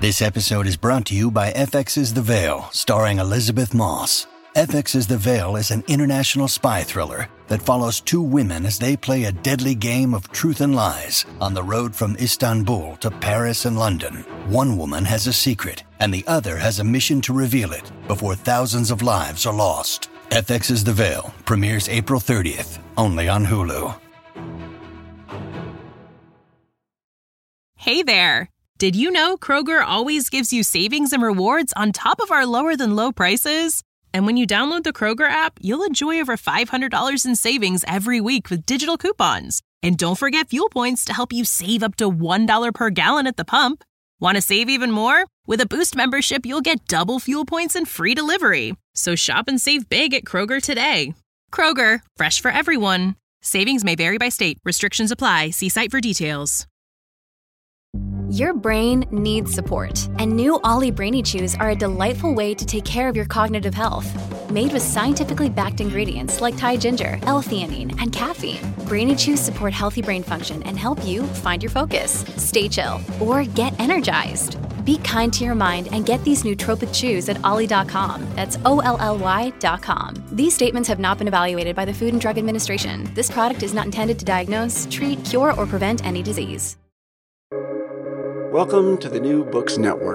This episode is brought to you by FX's The Veil, starring Elizabeth Moss. FX's The Veil is an international spy thriller that follows two women as they play a deadly game of truth and lies on the road from Istanbul to Paris and London. One woman has a secret, and the other has a mission to reveal it before thousands of lives are lost. FX's The Veil premieres April 30th, only on Hulu. Hey there! Did you know Kroger always gives you savings and rewards on top of our lower-than-low prices? And when you download the Kroger app, you'll enjoy over $500 in savings every week with digital coupons. And don't forget fuel points to help you save up to $1 per gallon at the pump. Want to save even more? With a Boost membership, you'll get double fuel points and free delivery. So shop and save big at Kroger today. Kroger, fresh for everyone. Savings may vary by state. Restrictions apply. See site for details. Your brain needs support, and new Ollie Brainy Chews are a delightful way to take care of your cognitive health. Made with scientifically backed ingredients like Thai ginger, L-theanine, and caffeine, Brainy Chews support healthy brain function and help you find your focus, stay chill, or get energized. Be kind to your mind and get these nootropic chews at ollie.com. That's OLLY.com. These statements have not been evaluated by the Food and Drug Administration. This product is not intended to diagnose, treat, cure, or prevent any disease. Welcome to the New Books Network.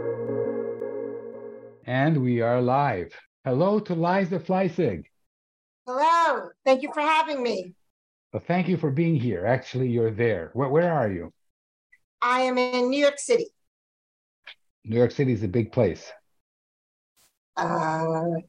And we are live. Hello to Liza Fleissig. Hello. Thank you for having me. Well, thank you for being here. Actually, you're there. Where are you? I am in New York City. New York City is a big place. I'm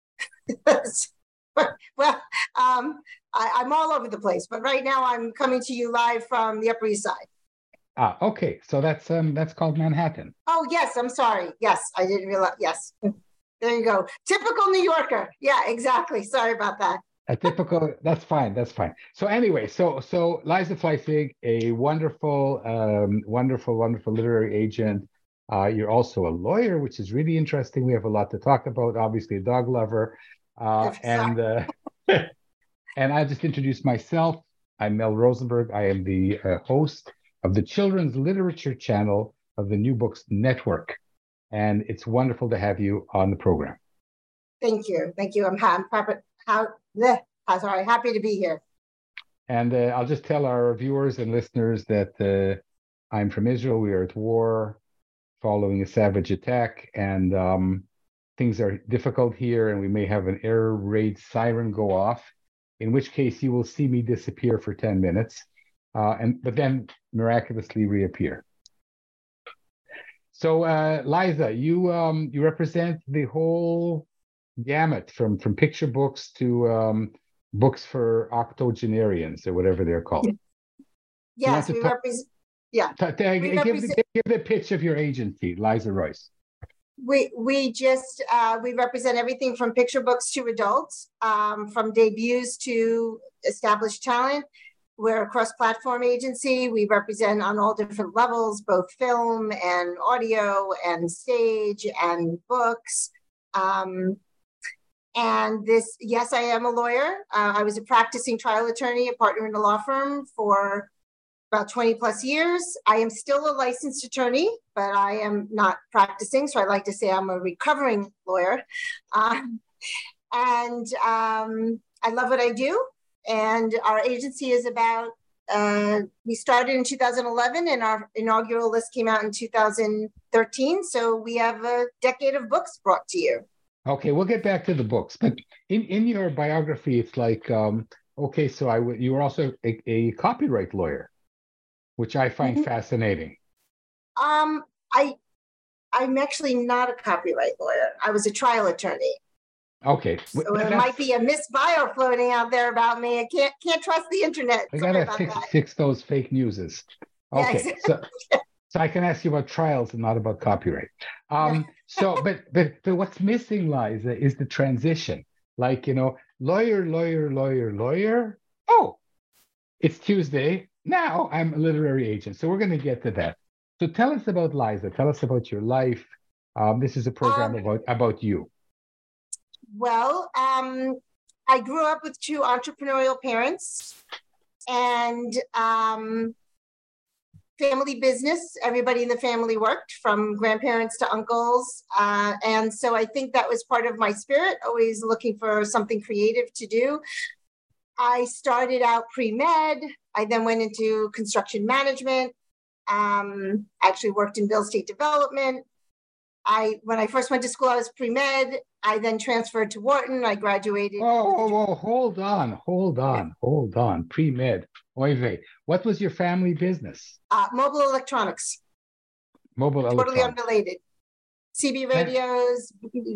all over the place, but right now I'm coming to you live from the Upper East Side. Okay. So that's called Manhattan. Oh, yes. I'm sorry. Yes, I didn't realize. Yes. There you go. Typical New Yorker. Yeah, exactly. Sorry about that. A typical, that's fine. So anyway, so Liza Fleissig, a wonderful literary agent. You're also a lawyer, which is really interesting. We have a lot to talk about. Obviously, a dog lover. And I'll just introduce myself. I'm Mel Rosenberg. I am the host of the Children's Literature Channel of the New Books Network. And it's wonderful to have you on the program. Thank you. I'm happy to be here. And I'll just tell our viewers and listeners that I'm from Israel. We are at war following a savage attack, and things are difficult here, and we may have an air raid siren go off, in which case you will see me disappear for 10 minutes. But then miraculously reappear. So, Liza, you represent the whole gamut from picture books to books for octogenarians or whatever they're called. Yes, we represent. Yeah, give the pitch of your agency, Liza Royce. We represent everything from picture books to adults, from debuts to established talent. We're a cross-platform agency. We represent on all different levels, both film and audio and stage and books. And this, yes, I am a lawyer. I was a practicing trial attorney, a partner in a law firm for about 20 plus years. I am still a licensed attorney, but I am not practicing. So I like to say I'm a recovering lawyer. I love what I do. And our agency is about, we started in 2011 and our inaugural list came out in 2013. So we have a decade of books brought to you. Okay, we'll get back to the books. But in your biography, it's like, so you were also a copyright lawyer, which I find fascinating. I'm actually not a copyright lawyer. I was a trial attorney. Okay. So there might be a misbio floating out there about me. I can't trust the internet. I gotta fix those fake newses. Okay, yeah, exactly. So I can ask you about trials and not about copyright. But what's missing, Liza, is the transition. Like, lawyer. Oh, it's Tuesday. Now I'm a literary agent. So we're going to get to that. So tell us about Liza. Tell us about your life. This is a program about you. Well, I grew up with two entrepreneurial parents, and family business. Everybody in the family worked, from grandparents to uncles. And so I think that was part of my spirit, always looking for something creative to do. I started out pre-med. I then went into construction management. Actually worked in real estate development. When I first went to school, I was pre-med. I then transferred to Wharton. I graduated. Oh, hold on. Pre-med. Oy vey. What was your family business? Mobile electronics. Totally unrelated. CB radios,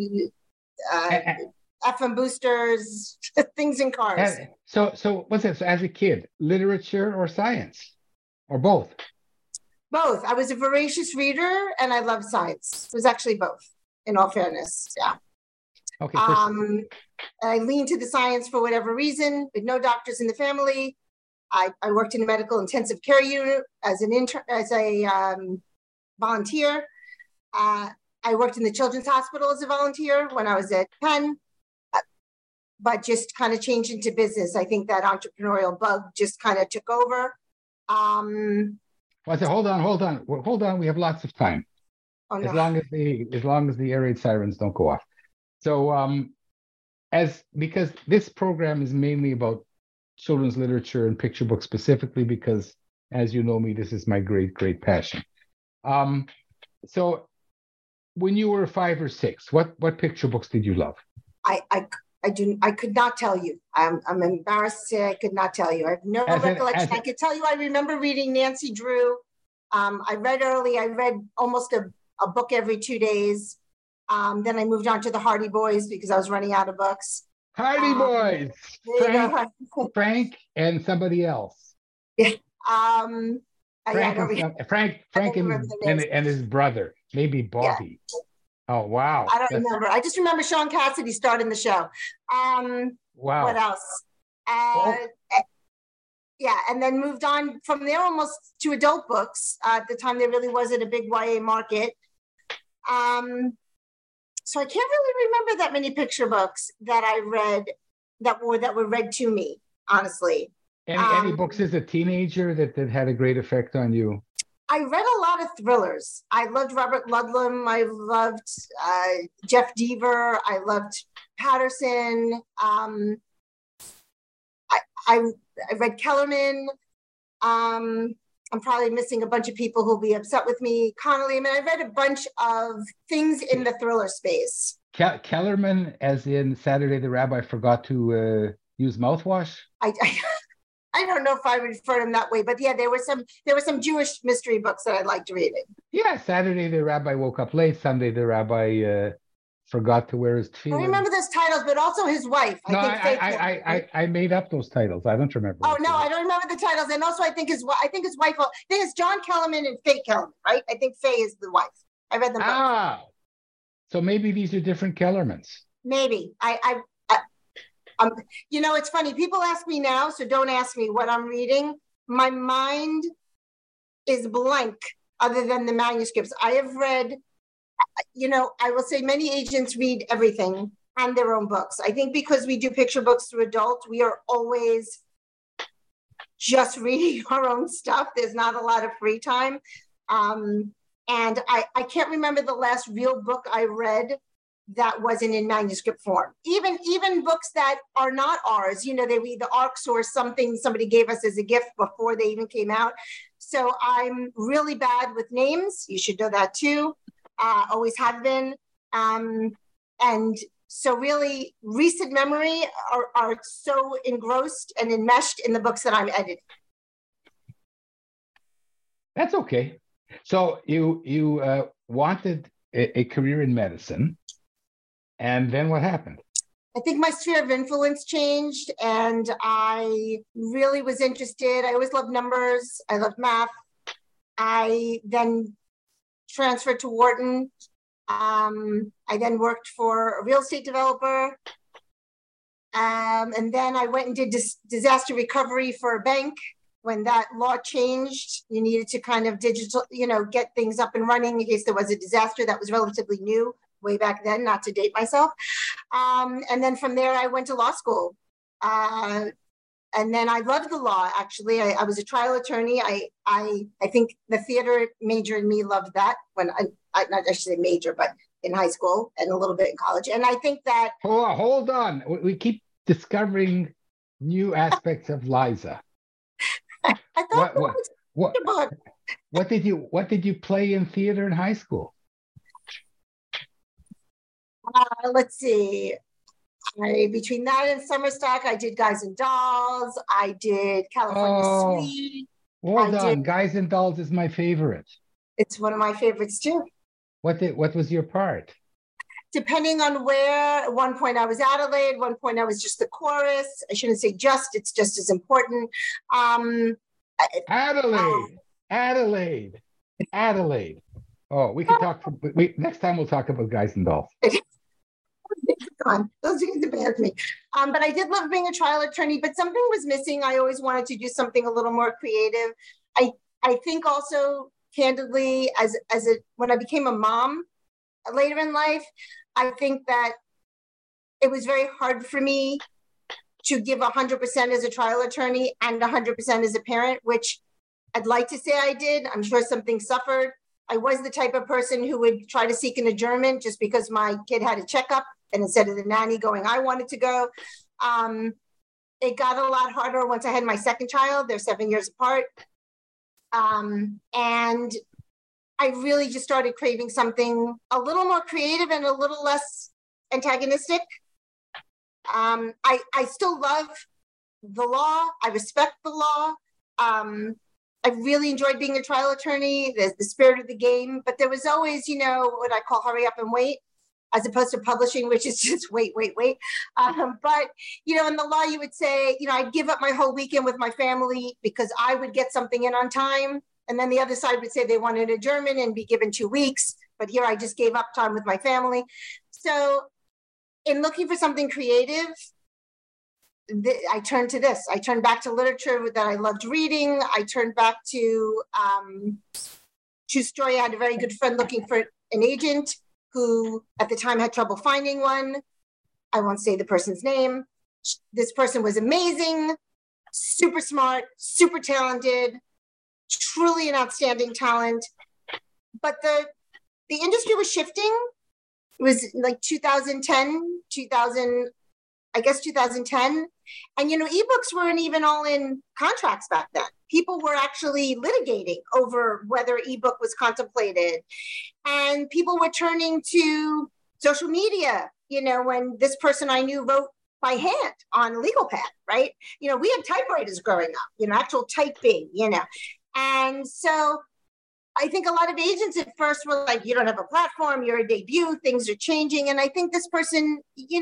FM boosters, things in cars. So what's it? So as a kid, literature or science? Or both? Both. I was a voracious reader and I loved science. It was actually both, in all fairness. Yeah. Okay. I leaned to the science for whatever reason, with no doctors in the family. I worked in a medical intensive care unit as an intern, as a volunteer. I worked in the Children's Hospital as a volunteer when I was at Penn, but just kind of changed into business. I think that entrepreneurial bug just kind of took over. Well, I said, hold on. We have lots of time. Oh, no. As long as the air raid sirens don't go off. So, because this program is mainly about children's literature and picture books specifically, because as you know me, this is my great passion. So, when you were 5 or 6, what picture books did you love? I could not tell you. I'm embarrassed to say I could not tell you. I have no recollection. I could tell you I remember reading Nancy Drew. I read early. I read almost a book every 2 days. Then I moved on to the Hardy Boys because I was running out of books. Hardy Boys! Frank and somebody else. Yeah. Frank and his brother, maybe Bobby. Yeah. Oh, wow. I don't remember. I just remember Sean Cassidy starting the show. Wow. What else? Yeah, and then moved on from there almost to adult books. At the time, there really wasn't a big YA market. So I can't really remember that many picture books that I read that were read to me, honestly. Any books as a teenager that had a great effect on you? I read a lot of thrillers. I loved Robert Ludlum. I loved Jeff Deaver. I loved Patterson. I read Kellerman. I'm probably missing a bunch of people who'll be upset with me. Connolly. I mean, I read a bunch of things in the thriller space. Kellerman, as in Saturday the Rabbi forgot to use mouthwash? I don't know if I would refer to him that way, but yeah, there were some Jewish mystery books that I liked reading. Yeah, Saturday the Rabbi woke up late. Sunday the Rabbi forgot to wear his tefillin. I remember those titles, but also his wife. I made up those titles. I don't remember. Oh no, I don't remember the titles, and also I think his wife. I think it's John Kellerman and Faye Kellerman, right? I think Faye is the wife. I read them both. So maybe these are different Kellermans. Maybe you know, it's funny. People ask me now, so don't ask me what I'm reading. My mind is blank other than the manuscripts. I have read, you know, I will say many agents read everything and their own books. I think because we do picture books through adults, we are always just reading our own stuff. There's not a lot of free time. And I can't remember the last real book I read that wasn't in manuscript form. Even books that are not ours, you know, they read the ARCs or something somebody gave us as a gift before they even came out. So I'm really bad with names. You should know that too. Always have been. And so really recent memory are so engrossed and enmeshed in the books that I'm editing. That's okay. So you wanted a career in medicine. And then what happened? I think my sphere of influence changed, and I really was interested. I always loved numbers. I loved math. I then transferred to Wharton. I then worked for a real estate developer. And then I went and did disaster recovery for a bank. When that law changed, you needed to kind of get things up and running in case there was a disaster. That was relatively new way back then, not to date myself. And then from there, I went to law school. And then I loved the law, actually. I was a trial attorney. I think the theater major in me loved that when I should say major, but in high school and a little bit in college. And I think that... Hold on. We keep discovering new aspects of Liza. I thought what did you play in theater in high school? Let's see. Between that and Summer Stock, I did Guys and Dolls. I did California Suite. Hold on. Guys and Dolls is my favorite. It's one of my favorites too. What was your part? Depending on where, at one point I was Adelaide, one point I was just the chorus. I shouldn't say just, it's just as important. Adelaide. Oh, we can talk. Next time we'll talk about Guys and Dolls. Those are the bad me. But I did love being a trial attorney, but something was missing. I always wanted to do something a little more creative. I think also, candidly, when I became a mom later in life, I think that it was very hard for me to give 100% as a trial attorney and 100% as a parent, which I'd like to say I did. I'm sure something suffered. I was the type of person who would try to seek an adjournment just because my kid had a checkup, and instead of the nanny going, I wanted to go. It got a lot harder once I had my second child. They're 7 years apart. And I really just started craving something a little more creative and a little less antagonistic. I still love the law. I respect the law. I really enjoyed being a trial attorney, the spirit of the game, but there was always, what I call hurry up and wait, as opposed to publishing, which is just wait. But, in the law, you would say, I'd give up my whole weekend with my family because I would get something in on time. And then the other side would say they wanted an adjournment and be given 2 weeks. But here I just gave up time with my family. So in looking for something creative, I turned to this. I turned back to literature that I loved reading. I turned back to true story. I had a very good friend looking for an agent who at the time had trouble finding one. I won't say the person's name. This person was amazing, super smart, super talented, truly an outstanding talent. But the industry was shifting. It was like 2010. And, ebooks weren't even all in contracts back then. People were actually litigating over whether ebook was contemplated. And people were turning to social media, when this person I knew wrote by hand on a legal pad, right? We had typewriters growing up, actual typing, And so I think a lot of agents at first were like, you don't have a platform, you're a debut, things are changing. And I think this person,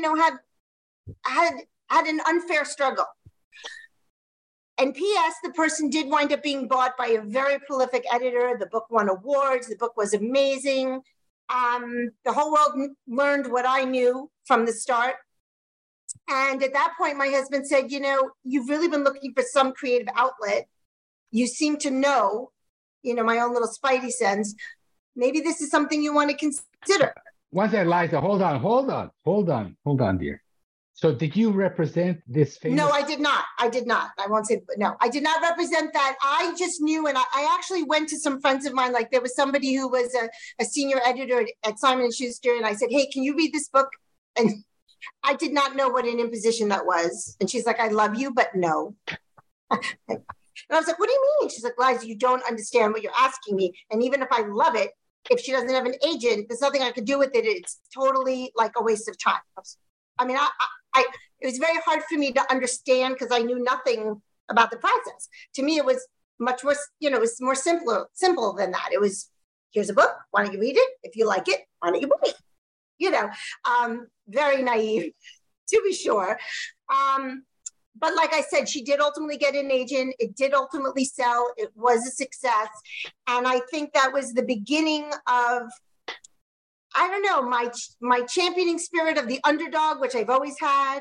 had an unfair struggle. And P.S., the person did wind up being bought by a very prolific editor. The book won awards. The book was amazing. The whole world learned what I knew from the start. And at that point, my husband said, you've really been looking for some creative outlet. You seem to know, my own little spidey sense. Maybe this is something you want to consider. One second, Liza, hold on, dear. So did you represent this famous? No, I did not. I won't say, no, I did not represent that. I just knew, and I actually went to some friends of mine, like there was somebody who was a senior editor at Simon & Schuster, and I said, hey, can you read this book? And I did not know what an imposition that was. And she's like, I love you, but no. And I was like, what do you mean? She's like, Liza, you don't understand what you're asking me. And even if I love it, if she doesn't have an agent, there's nothing I could do with it. It's totally like a waste of time. I mean, it was very hard for me to understand because I knew nothing about the process. To me, it was much more, it was more simple than that. It was, here's a book. Why don't you read it? If you like it, why don't you buy it? Very naive, to be sure. But like I said, she did ultimately get an agent. It did ultimately sell. It was a success. And I think that was the beginning of, I don't know, my championing spirit of the underdog, which I've always had,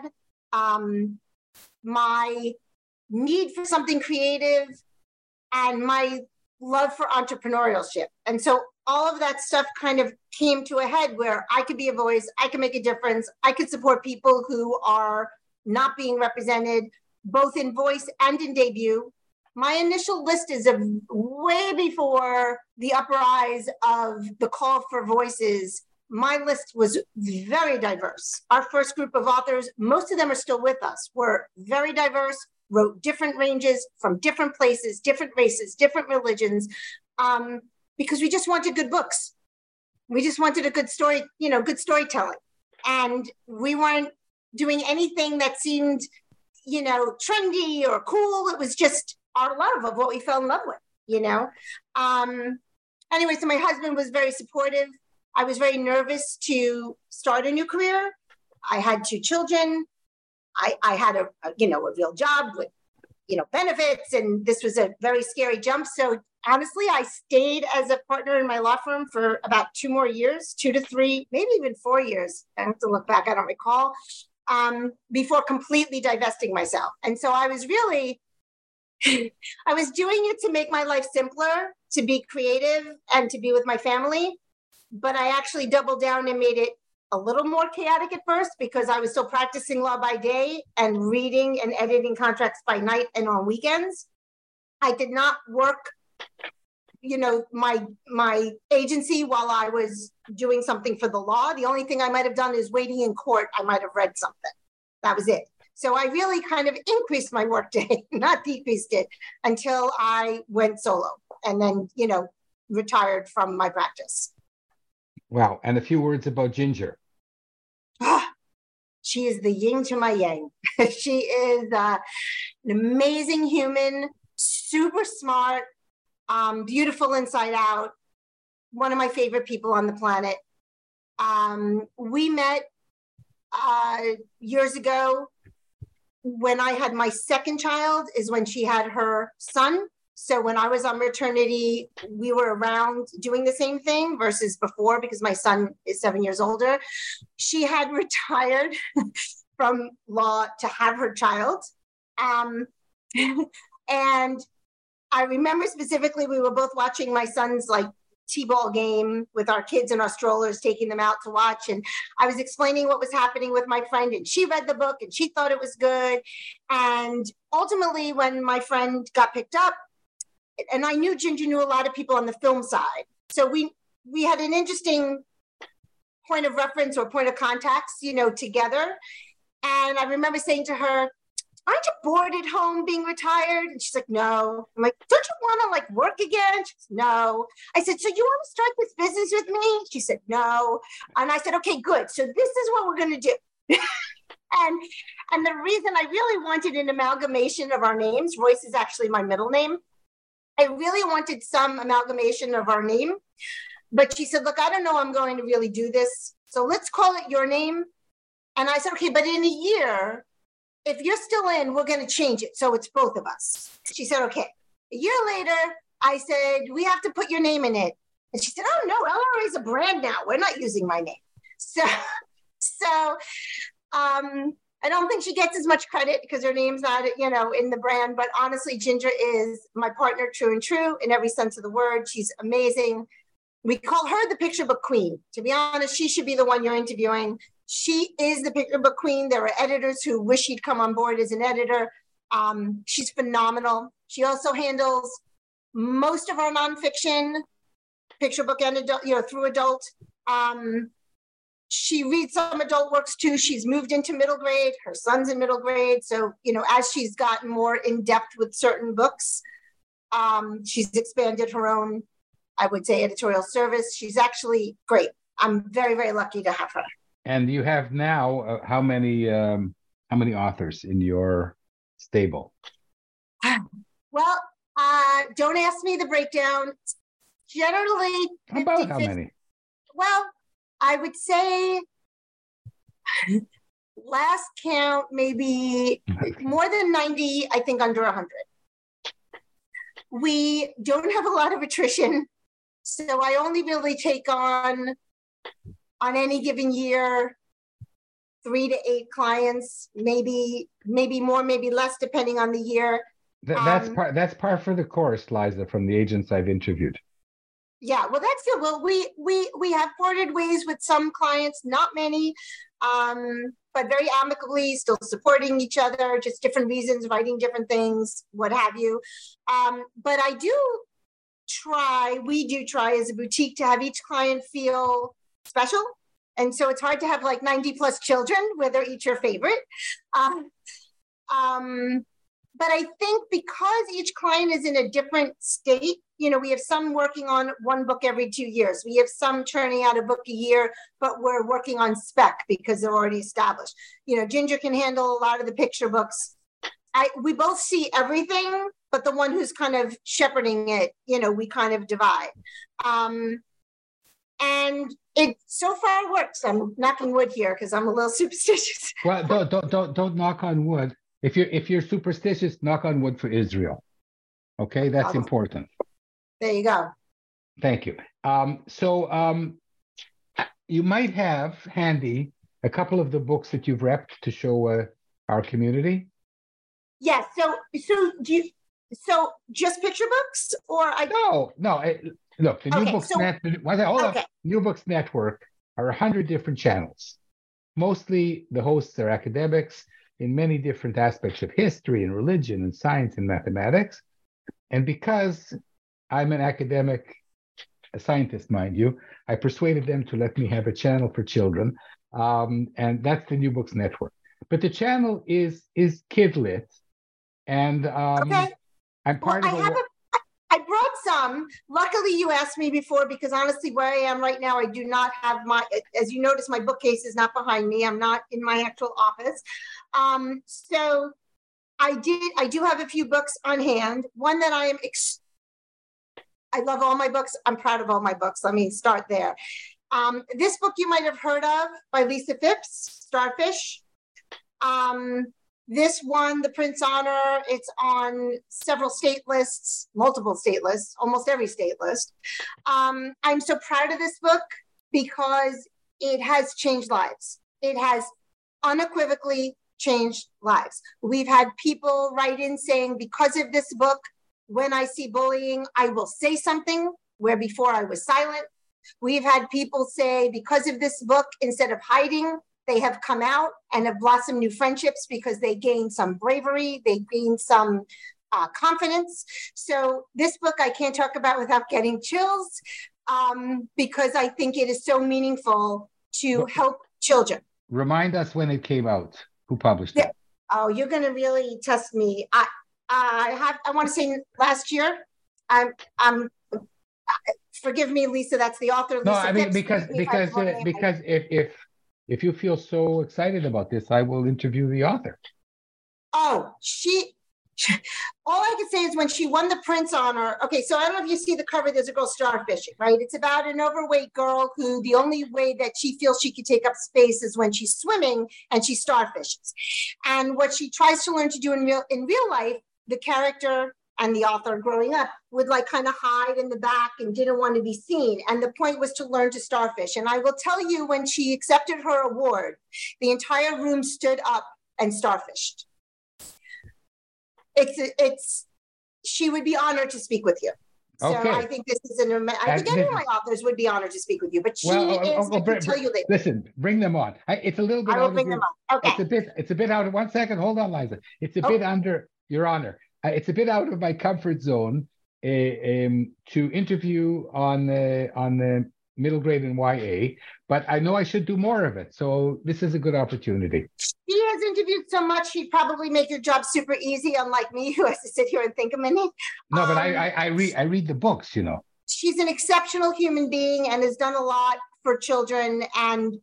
my need for something creative, and my love for entrepreneurship. And so all of that stuff kind of came to a head where I could be a voice, I could make a difference, I could support people who are not being represented, both in voice and in debut. My initial list is of way before the uprise of the call for voices. My list was very diverse. Our first group of authors, most of them are still with us, were very diverse, wrote different ranges from different places, different races, different religions, because we just wanted good books. We just wanted a good story, good storytelling. And we weren't doing anything that seemed, trendy or cool. It was just our love of what we fell in love with, Anyway, so my husband was very supportive. I was very nervous to start a new career. I had 2 children. I had a real job with, benefits, and this was a very scary jump. So honestly, I stayed as a partner in my law firm for about 2 more years, 2 to 3, maybe even 4 years. I have to look back, I don't recall, before completely divesting myself. And so I was really, I was doing it to make my life simpler, to be creative and to be with my family. But I actually doubled down and made it a little more chaotic at first because I was still practicing law by day and reading and editing contracts by night and on weekends. I did not work, my agency while I was doing something for the law. The only thing I might have done is waiting in court. I might have read something. That was it. So I really kind of increased my workday, not decreased it, until I went solo and then, retired from my practice. Wow. And a few words about Ginger. She is the yin to my yang. She is an amazing human, super smart, beautiful inside out, one of my favorite people on the planet. We met years ago when I had my second child is when she had her son. So when I was on maternity, we were around doing the same thing versus before because my son is 7 years older. She had retired from law to have her child. And I remember specifically, we were both watching my son's T-ball game with our kids in our strollers, taking them out to watch. And I was explaining what was happening with my friend, and she read the book and she thought it was good. And ultimately, when my friend got picked up, and I knew Ginger knew a lot of people on the film side. So we had an interesting point of reference or point of contacts, together. And I remember saying to her, aren't you bored at home being retired? And she's like, no. I'm like, don't you want to work again? She says, no. I said, so you want to start this business with me? She said, no. And I said, okay, good. So this is what we're going to do. And the reason I really wanted an amalgamation of our names, Royce is actually my middle name. I really wanted some amalgamation of our name, but she said, look, I don't know I'm going to really do this. So let's call it your name. And I said, okay, but in a year, if you're still in, we're going to change it. So it's both of us. She said, okay. A year later, I said, we have to put your name in it. And she said, oh no, LRA is a brand now. We're not using my name. So I don't think she gets as much credit because her name's not, in the brand, but honestly, Ginger is my partner, true and true in every sense of the word. She's amazing. We call her the picture book queen. To be honest, she should be the one you're interviewing. She is the picture book queen. There are editors who wish she'd come on board as an editor. She's phenomenal. She also handles most of our nonfiction, picture book and adult, through adult. She reads some adult works too. She's moved into middle grade. Her son's in middle grade. So, as she's gotten more in depth with certain books, she's expanded her own, I would say, editorial service. She's actually great. I'm very, very lucky to have her. And you have now how many authors in your stable? Well, don't ask me the breakdown. Generally, about how many? Well, I would say last count, maybe more than 90, I think under 100. We don't have a lot of attrition. So I only really take on any given year, 3 to 8 clients, maybe more, maybe less, depending on the year. That's par for the course, Liza, from the agents I've interviewed. Yeah, well, that's good. Well, we have parted ways with some clients, not many. but very amicably, still supporting each other, just different reasons, writing different things, what have you. But we do try as a boutique to have each client feel special. And so it's hard to have like 90 plus children where they're each your favorite. But I think because each client is in a different state, we have some working on one book every 2 years. We have some churning out a book a year, but we're working on spec because they're already established. Ginger can handle a lot of the picture books. We both see everything, but the one who's kind of shepherding it, we kind of divide. And it so far works. I'm knocking wood here because I'm a little superstitious. Well, don't knock on wood. If you're superstitious, knock on wood for Israel. Okay, that's important. There you go. Thank you. So you might have handy a couple of the books that you've repped to show our community. Yes. So just picture books, or No. Look, the New Books New Books Network are 100 different channels. Mostly the hosts are academics in many different aspects of history and religion and science and mathematics. And because I'm an academic, a scientist, mind you, I persuaded them to let me have a channel for children. And that's the New Books Network. But the channel is kidlit. And I'm part of I brought some. Luckily, you asked me before, because honestly, where I am right now, I do not have as you notice, my bookcase is not behind me. I'm not in my actual office. So I do have a few books on hand. One that I love all my books. I'm proud of all my books. Let me start there. This book you might have heard of by Lisa Phipps, Starfish. This won the Printz Honor. It's on several state lists, multiple state lists, almost every state list. I'm so proud of this book because it has changed lives. It has unequivocally changed lives. We've had people write in saying, because of this book, when I see bullying, I will say something where before I was silent. We've had people say, because of this book, instead of hiding, they have come out and have blossomed new friendships because they gained some bravery, they gained some confidence. So this book I can't talk about without getting chills because I think it is so meaningful to help children. Remind us when it came out. Who published it? Oh, you're going to really test me. I want to say last year. Forgive me, Lisa. That's the author. Lisa no, I mean Phipps, because if you feel so excited about this, I will interview the author. Oh, all I can say is when she won the Printz Honor. Okay, so I don't know if you see the cover. There's a girl starfishing, right? It's about an overweight girl who the only way that she feels she can take up space is when she's swimming and she starfishes. And what she tries to learn to do in real life, the character and the author growing up would like kind of hide in the back and didn't want to be seen. And the point was to learn to starfish. And I will tell you, when she accepted her award, the entire room stood up and starfished. She would be honored to speak with you. So okay. I think this is I think any of my authors would be honored to speak with you, but I can tell you later. Listen, bring them on. It's a little bit. I will bring them on. Okay. It's a bit out of 1 second. Hold on, Liza. It's a bit under your honor. It's a bit out of my comfort zone to interview on the middle grade and YA, but I know I should do more of it. So this is a good opportunity. She has interviewed so much, she'd probably make your job super easy, unlike me, who has to sit here and think a minute. No, but I read the books, you know. She's an exceptional human being and has done a lot for children, and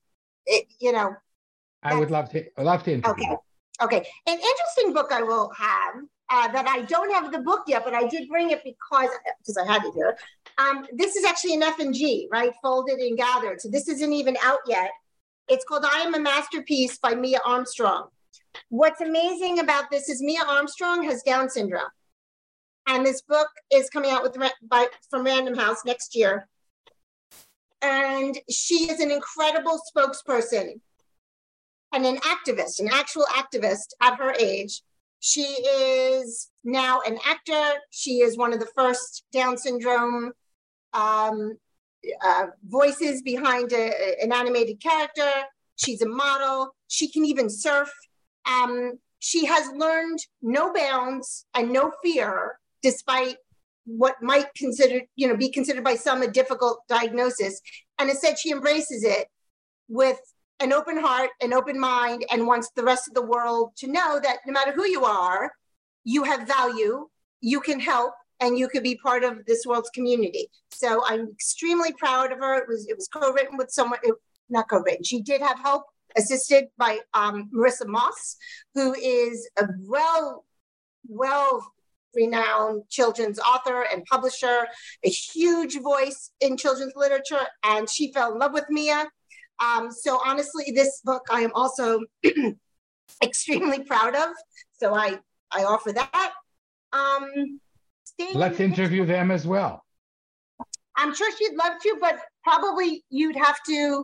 I would love to interview. Okay. An interesting book I will have. That I don't have the book yet, but I did bring it because I had it here. This is actually an F&G, right? Folded and gathered. So this isn't even out yet. It's called I Am a Masterpiece by Mia Armstrong. What's amazing about this is Mia Armstrong has Down syndrome. And this book is coming out from Random House next year. And she is an incredible spokesperson and an activist, an actual activist at her age. She is now an actor. She is one of the first Down syndrome voices behind an animated character. She's a model. She can even surf. She has learned no bounds and no fear, despite what might be considered by some a difficult diagnosis. And instead, she embraces it with an open heart, an open mind, and wants the rest of the world to know that no matter who you are, you have value, you can help, and you could be part of this world's community. So I'm extremely proud of her. It was co-written with someone, not co-written. She did have help assisted by Marissa Moss, who is a well-renowned children's author and publisher, a huge voice in children's literature, and she fell in love with Mia. So honestly, this book I am also extremely proud of. So I offer that. Let's interview them as well. I'm sure she'd love to, but probably you'd have to,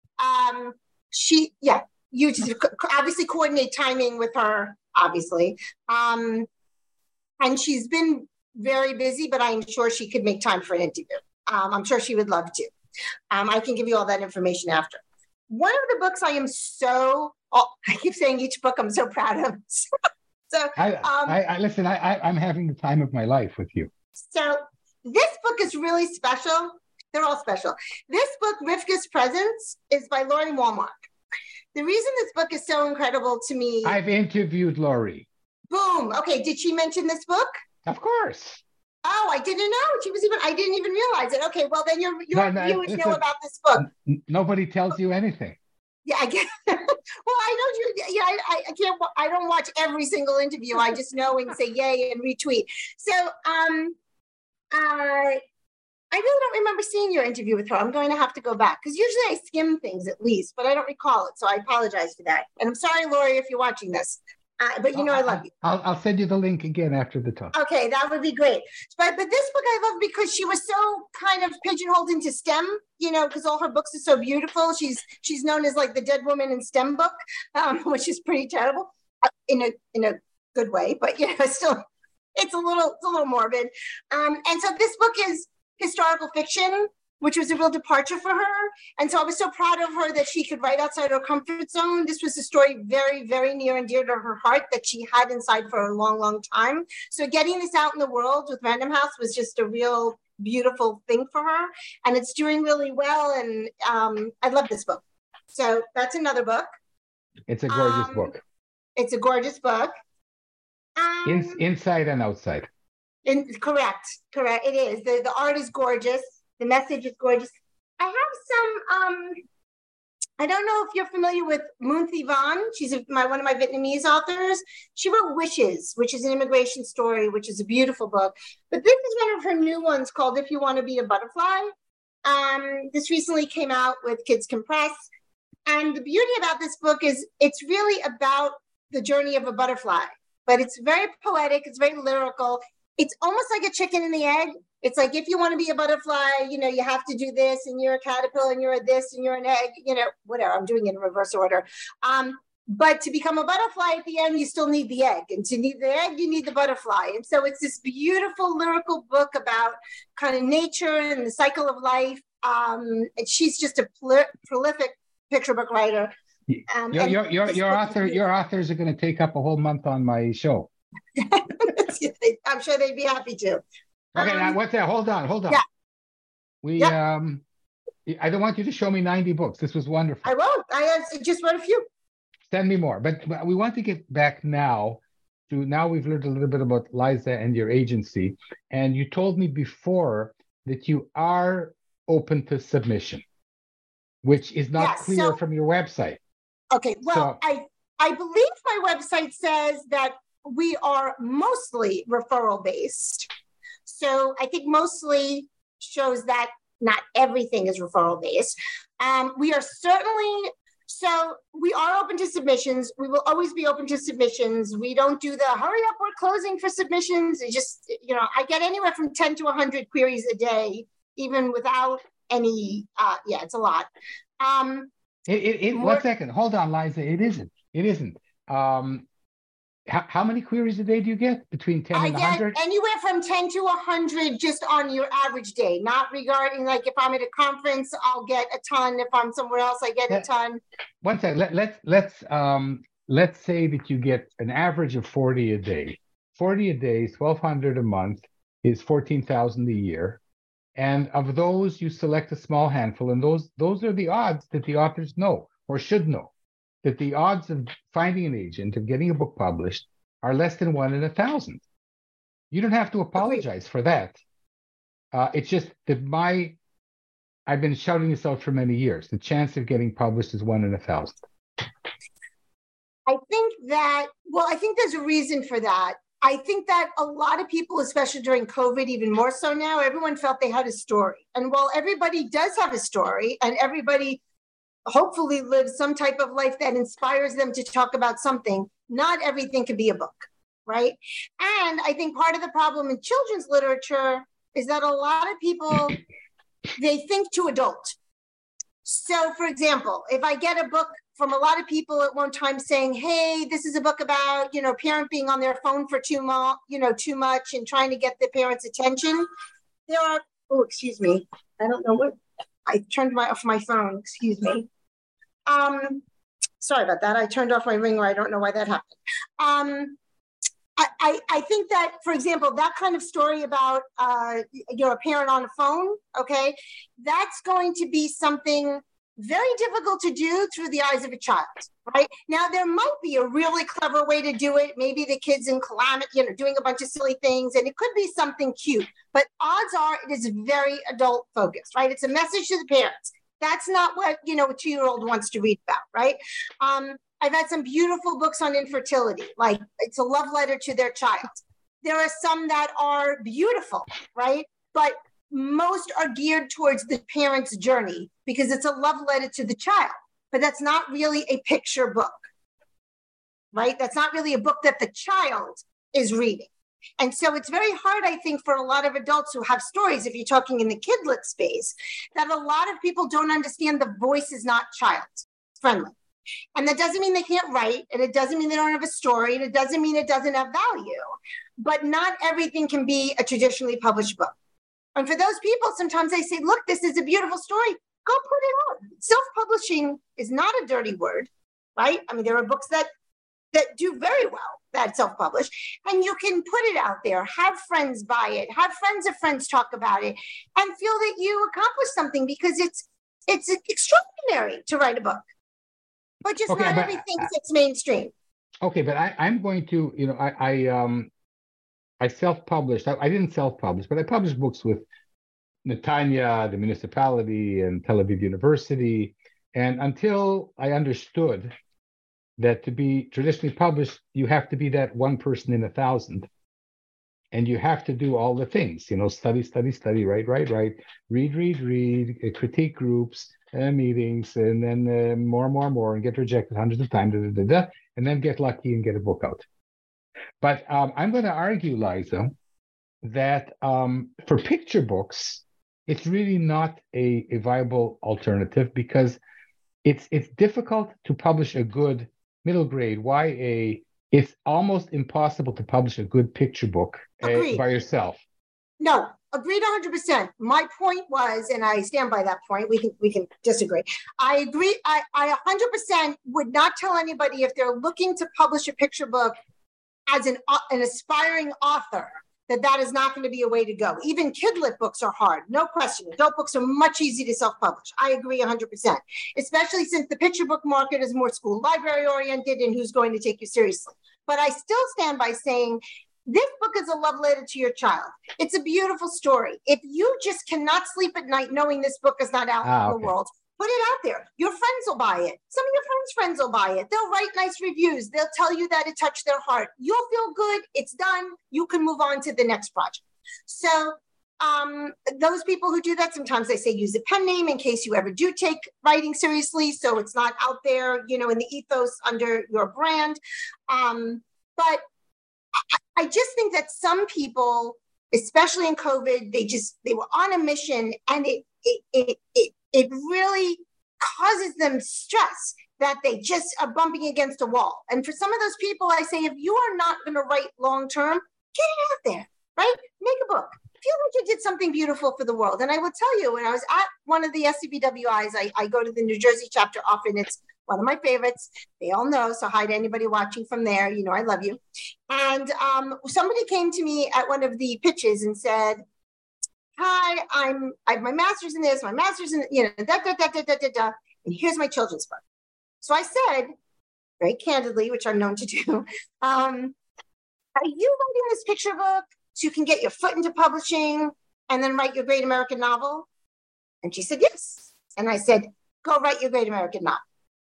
you just obviously coordinate timing with her, obviously. And she's been very busy, but I'm sure she could make time for an interview. I'm sure she would love to. I can give you all that information after. One of the books I keep saying each book I'm so proud of. So I'm having the time of my life with you. So this book is really special. They're all special. This book, Rivka's Presence, is by Lori Walmark. The reason this book is so incredible to me. I've interviewed Lori. Boom. Okay. Did she mention this book? Of course. Oh, I didn't know. I didn't even realize it. Okay. Well, then you would know about this book. Nobody tells you anything. Yeah, I get. Well, I know you. Yeah, I can't. I don't watch every single interview. I just know and say yay and retweet. So, I really don't remember seeing your interview with her. I'm going to have to go back because usually I skim things at least, but I don't recall it. So I apologize for that. And I'm sorry, Lori, if you're watching this. But I love you. I'll send you the link again after the talk. Okay, that would be great. But this book I love because she was so kind of pigeonholed into STEM, because all her books are so beautiful. She's known as like the dead woman in STEM book, which is pretty terrible in a good way. But still, it's a little morbid. And so this book is historical fiction, which was a real departure for her. And so I was so proud of her that she could write outside her comfort zone. This was a story very, very near and dear to her heart that she had inside for a long, long time. So getting this out in the world with Random House was just a real beautiful thing for her. And it's doing really well. And I love this book. So that's another book. It's a gorgeous book. It's a gorgeous book. Inside and outside. Correct. It is. The art is gorgeous. The message is gorgeous. I have some, I don't know if you're familiar with Moon Thi Van. She's one of my Vietnamese authors. She wrote Wishes, which is an immigration story, which is a beautiful book. But this is one of her new ones called If You Want to Be a Butterfly. This recently came out with Kids Can Press. And the beauty about this book is it's really about the journey of a butterfly. But it's very poetic. It's very lyrical. It's almost like a chicken and the egg. It's like, if you want to be a butterfly, you have to do this, and you're a caterpillar, and you're a this, and you're an egg, whatever. I'm doing it in reverse order. But to become a butterfly at the end, you still need the egg. And to need the egg, you need the butterfly. And so it's this beautiful lyrical book about kind of nature and the cycle of life. And she's just a prolific picture book writer. Your authors are going to take up a whole month on my show. I'm sure they'd be happy to. Okay, now what's that? Hold on. Yeah. I don't want you to show me 90 books. This was wonderful. I won't. I just wrote a few. Send me more. But we want to get back now we've learned a little bit about Liza and your agency. And you told me before that you are open to submission, which is not clear from your website. Okay, well, I believe my website says that we are mostly referral based. So I think mostly shows that not everything is referral based. We are open to submissions. We will always be open to submissions. We don't do the hurry up, we're closing for submissions. It just, I get anywhere from 10 to 100 queries a day, even without any, it's a lot. 1 second. Hold on, Liza. It isn't. how many queries a day do you get? Between 10 and 100? Anywhere from 10 to 100 just on your average day, not regarding like if I'm at a conference, I'll get a ton. If I'm somewhere else, I get a ton. One second. Let's say that you get an average of 40 a day. 40 a day is 1,200 a month, is 14,000 a year. And of those, you select a small handful, and those are the odds that the authors know or should know. That the odds of finding an agent, of getting a book published, are less than 1 in 1,000. You don't have to apologize for that. It's just that I've been shouting this out for many years. The chance of getting published is 1 in 1,000. I think there's a reason for that. I think that a lot of people, especially during COVID, even more so now, everyone felt they had a story. And while everybody does have a story, and everybody hopefully lives some type of life that inspires them to talk about something, not everything can be a book, right? And I think part of the problem in children's literature is that a lot of people, they think too adult. So for example, if I get a book from a lot of people at one time saying, hey, this is a book about, a parent being on their phone for too much and trying to get the parent's attention, excuse me. I don't know what, I turned off my phone, excuse me. Sorry about that. I turned off my ringer. I don't know why that happened. I think that, for example, that kind of story about, a parent on a phone, okay, that's going to be something very difficult to do through the eyes of a child, right? Now, there might be a really clever way to do it. Maybe the kid's in calamity, doing a bunch of silly things, and it could be something cute. But odds are it is very adult focused, right? It's a message to the parents. That's not what, a 2-year-old wants to read about, right? I've had some beautiful books on infertility, like it's a love letter to their child. There are some that are beautiful, right? But most are geared towards the parent's journey because it's a love letter to the child, but that's not really a picture book, right? That's not really a book that the child is reading. And so it's very hard, I think, for a lot of adults who have stories, if you're talking in the kidlit space, that a lot of people don't understand the voice is not child friendly. And that doesn't mean they can't write, and it doesn't mean they don't have a story, and it doesn't mean it doesn't have value, but not everything can be a traditionally published book. And for those people, sometimes I say, look, this is a beautiful story. Go put it out. Self-publishing is not a dirty word, right? I mean, there are books that do very well that self-publish, and you can put it out there, have friends buy it, have friends of friends talk about it, and feel that you accomplished something because it's extraordinary to write a book. But just not everything fits mainstream. Okay, but I'm going to, I self-published. I didn't self-publish, but I published books with Netanya, the municipality, and Tel Aviv University. And until I understood that to be traditionally published, you have to be that one person in 1,000. And you have to do all the things, study, write, read, critique groups, meetings, and then more, and get rejected hundreds of times, and then get lucky and get a book out. But I'm going to argue, Liza, that for picture books, it's really not a viable alternative because it's difficult to publish a good middle grade YA. It's almost impossible to publish a good picture book by yourself. No, agreed 100%. My point was, and I stand by that point, we can disagree. I agree. I 100% would not tell anybody if they're looking to publish a picture book as an aspiring author, that is not going to be a way to go. Even kidlit books are hard, no question. Adult books are much easier to self-publish. I agree 100%, especially since the picture book market is more school library oriented and who's going to take you seriously. But I still stand by saying this book is a love letter to your child. It's a beautiful story. If you just cannot sleep at night knowing this book is not out in the world, put it out there. Your friends will buy it. Some of your friends will buy it. They'll write nice reviews. They'll tell you that it touched their heart. You'll feel good. It's done. You can move on to the next project. So those people who do that, sometimes they say use a pen name in case you ever do take writing seriously. So it's not out there, in the ethos under your brand. But I just think that some people, especially in COVID, they were on a mission, and it really causes them stress that they just are bumping against a wall. And for some of those people, I say, if you are not going to write long-term, get it out there, right? Make a book. Feel like you did something beautiful for the world. And I will tell you, when I was at one of the SCBWIs, I go to the New Jersey chapter often. It's one of my favorites. They all know. So hi to anybody watching from there. You know, I love you. And somebody came to me at one of the pitches and said, hi, I have my master's in this, my master's in, you know, and here's my children's book. So I said, very candidly, which I'm known to do, are you writing this picture book so you can get your foot into publishing and then write your great American novel? And she said, yes. And I said, go write your great American novel.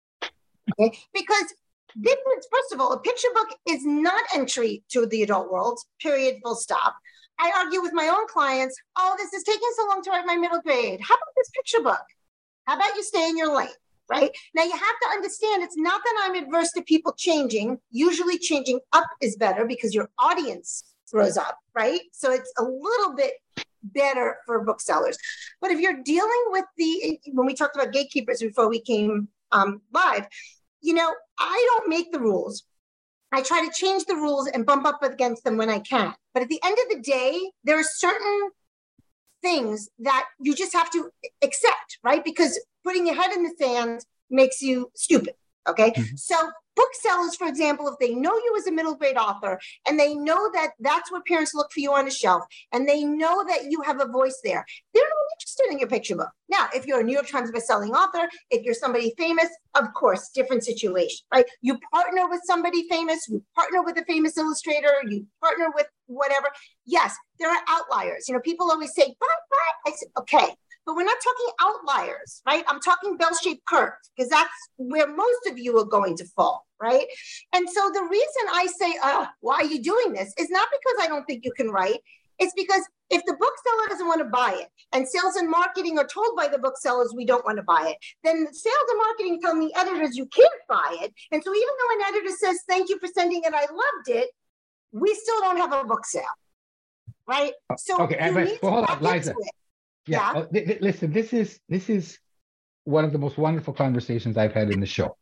Okay? Because first of all, a picture book is not entry to the adult world, period, full stop. I argue with my own clients, oh, this is taking so long to write my middle grade. How about this picture book? How about you stay in your lane, right? Now you have to understand, it's not that I'm adverse to people changing. Usually changing up is better because your audience grows up, right? So it's a little bit better for booksellers. But if you're dealing with when we talked about gatekeepers before we came live, you know, I don't make the rules. I try to change the rules and bump up against them when I can. But at the end of the day, there are certain things that you just have to accept, right? Because putting your head in the sand makes you stupid, okay? Mm-hmm. So booksellers, for example, if they know you as a middle grade author and they know that that's where parents look for you on a shelf and they know that you have a voice there, they're not interested in your picture book. Now, if you're a New York Times bestselling author, if you're somebody famous, of course, different situation, right? You partner with somebody famous, you partner with a famous illustrator, you partner with whatever. Yes, there are outliers. You know, people always say, but, I said, okay. But we're not talking outliers, right? I'm talking bell-shaped curve because that's where most of you are going to fall, right? And so the reason I say, why are you doing this is not because I don't think you can write. It's because if the bookseller doesn't want to buy it and sales and marketing are told by the booksellers we don't want to buy it, then sales and marketing tell the editors you can't buy it. And so even though an editor says, thank you for sending it, I loved it, we still don't have a book sale, right? So okay, hold on, Liza. Yeah. Listen, this is one of the most wonderful conversations I've had in the show.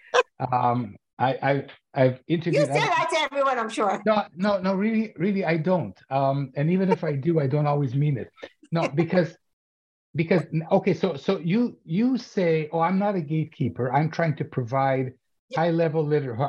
I've interviewed. You say that to everyone, I'm sure. No, really, I don't. And even if I do, I don't always mean it. No, because okay, so you say, oh, I'm not a gatekeeper. I'm trying to provide high-level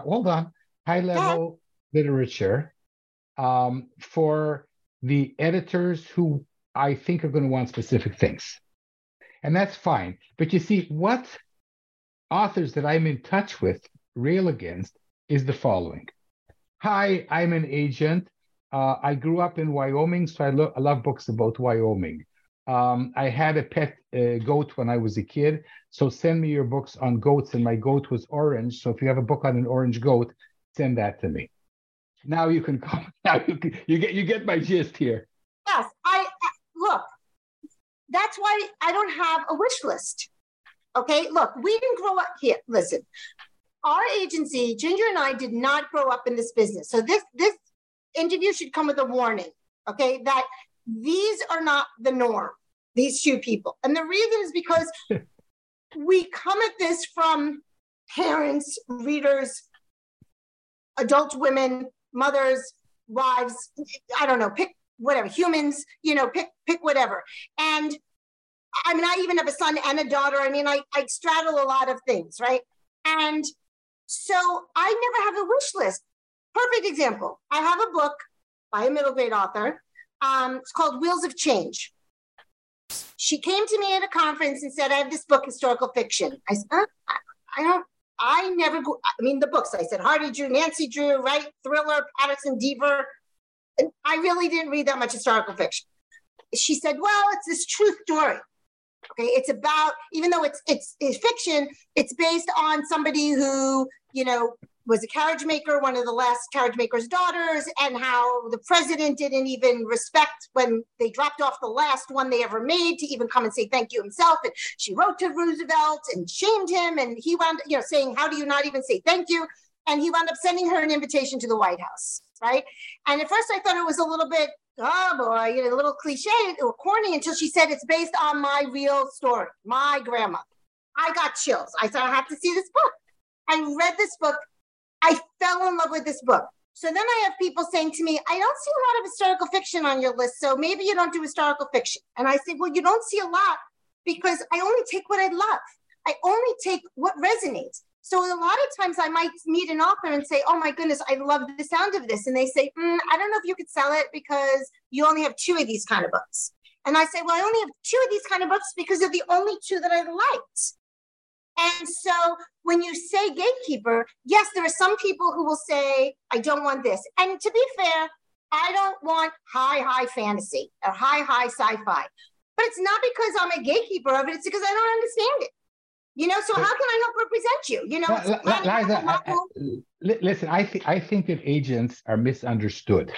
literature for the editors who I think are going to want specific things. And that's fine. But you see, what authors that I'm in touch with rail against is the following. Hi, I'm an agent. I grew up in Wyoming, so I love books about Wyoming. I had a pet goat when I was a kid, so send me your books on goats, and my goat was orange. So if you have a book on an orange goat, send that to me. Now you can come. Now you get my gist here. Yes, look, that's why I don't have a wish list. Okay, look, we didn't grow up here. Listen, our agency, Ginger and I, did not grow up in this business. So this interview should come with a warning, okay, that these are not the norm, these two people. And the reason is because we come at this from parents, readers, adult women, mothers, wives, I don't know, pick whatever, humans, you know, pick whatever. And I mean, I even have a son and a daughter. I mean, I straddle a lot of things, right? And so I never have a wish list. Perfect example. I have a book by a middle grade author. It's called Wheels of Change. She came to me at a conference and said, I have this book, historical fiction. I said, the books. I said, Hardy Drew, Nancy Drew, right? Thriller, Patterson, Deaver. And I really didn't read that much historical fiction. She said, well, it's this true story. Okay, it's about, even though it's fiction, it's based on somebody who, you know, was a carriage maker, one of the last carriage maker's daughters, and how the president didn't even respect when they dropped off the last one they ever made to even come and say thank you himself. And she wrote to Roosevelt and shamed him, and he wound up, saying, how do you not even say thank you? And he wound up sending her an invitation to the White House, right? And at first I thought it was a little bit, oh boy, a little cliche or corny, until she said it's based on my real story, my grandma. I got chills. I said, I have to see this book. I read this book. I fell in love with this book. So then I have people saying to me, I don't see a lot of historical fiction on your list, so maybe you don't do historical fiction. And I say, well, you don't see a lot because I only take what I love. I only take what resonates. So a lot of times I might meet an author and say, oh my goodness, I love the sound of this. And they say, I don't know if you could sell it because you only have 2 of these kind of books. And I say, well, I only have 2 of these kind of books because they're the only 2 that I liked. And so when you say gatekeeper, yes, there are some people who will say, I don't want this. And to be fair, I don't want high fantasy or high sci-fi. But it's not because I'm a gatekeeper of it. It's because I don't understand it. You know, so how can I help represent you? You know, Liza, listen, I think that agents are misunderstood.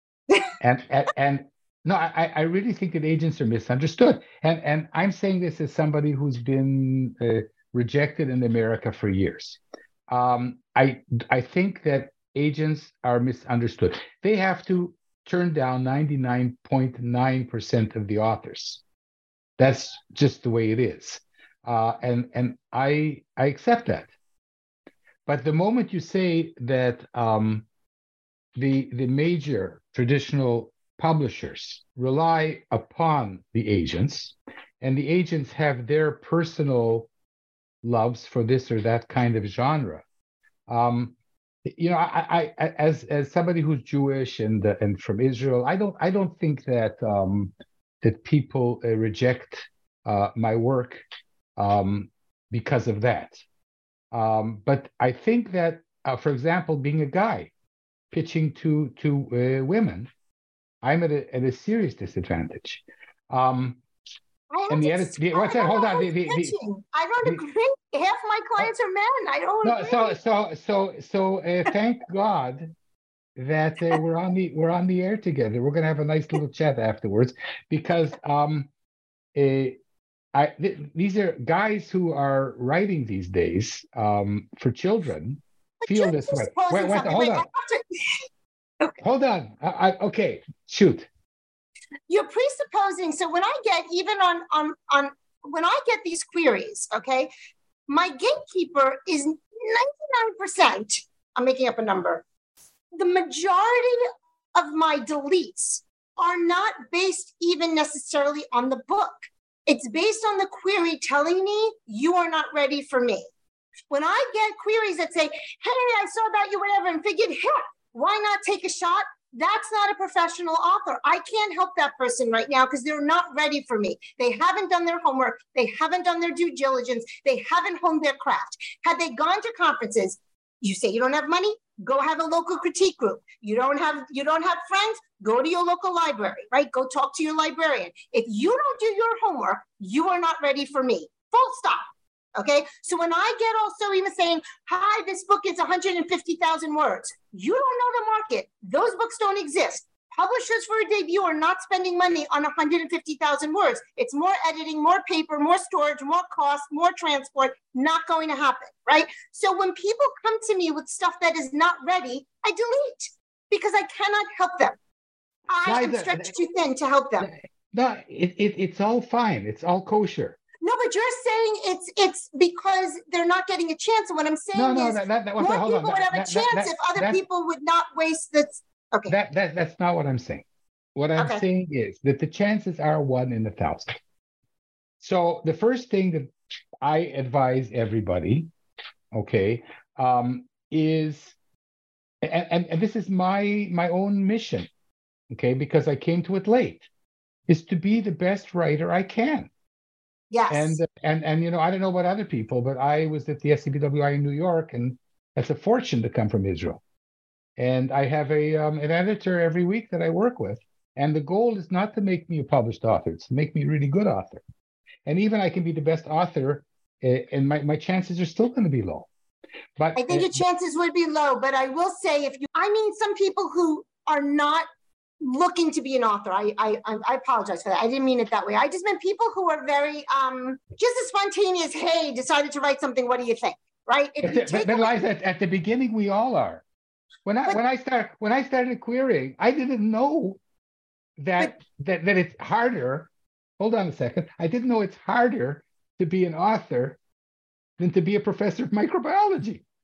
and no, I really think that agents are misunderstood. And I'm saying this as somebody who's been rejected in America for years. I think that agents are misunderstood. They have to turn down 99.9% of the authors. That's just the way it is. And I accept that. But the moment you say that the major traditional publishers rely upon the agents, and the agents have their personal loves for this or that kind of genre. You know, I as somebody who's Jewish and from Israel, I don't think that that people reject my work because of that. But I think that, for example, being a guy pitching to women, I'm at a serious disadvantage. And the editor, what's that? Hold on. I don't agree. Half my clients are men. I don't agree. So thank God that we're on the air together. We're going to have a nice little chat afterwards, because these are guys who are writing these days for children. Feel this way. Wait, hold on. Okay. Hold on. Okay, shoot. You're presupposing. So when I get even on when I get these queries, okay, my gatekeeper is 99%. I'm making up a number. The majority of my deletes are not based even necessarily on the book. It's based on the query telling me you are not ready for me. When I get queries that say, hey, I saw about you, whatever, and figured, heck, why not take a shot? That's not a professional author. I can't help that person right now because they're not ready for me. They haven't done their homework. They haven't done their due diligence. They haven't honed their craft. Had they gone to conferences, you say you don't have money, go have a local critique group. You don't have friends, go to your local library, right? Go talk to your librarian. If you don't do your homework, you are not ready for me. Full stop. Okay, so when I get also even saying, hi, this book is 150,000 words, you don't know the market. Those books don't exist. Publishers for a debut are not spending money on 150,000 words. It's more editing, more paper, more storage, more cost, more transport, not going to happen, right? So when people come to me with stuff that is not ready, I delete because I cannot help them. I am stretched too thin to help them. No, it's all fine. It's all kosher. No, but you're saying it's because they're not getting a chance. And what I'm saying is more people would have a chance if other people would not waste this. Okay. That's not what I'm saying. What I'm saying is that the chances are 1 in 1,000. So the first thing that I advise everybody, is, and this is my own mission, because I came to it late, is to be the best writer I can. Yes. And you know, I don't know about other people, but I was at the SCBWI in New York, and that's a fortune to come from Israel. And I have an editor every week that I work with, and the goal is not to make me a published author; it's to make me a really good author. And even I can be the best author, and my chances are still going to be low. But I think your chances would be low. But I will say, some people who are not looking to be an author. I apologize for that. I didn't mean it that way. I just meant people who are very just as spontaneous. Hey, decided to write something. What do you think? Right? But Liza, at the beginning, we all are. When I started querying, I didn't know that it's harder. Hold on a second. I didn't know it's harder to be an author than to be a professor of microbiology.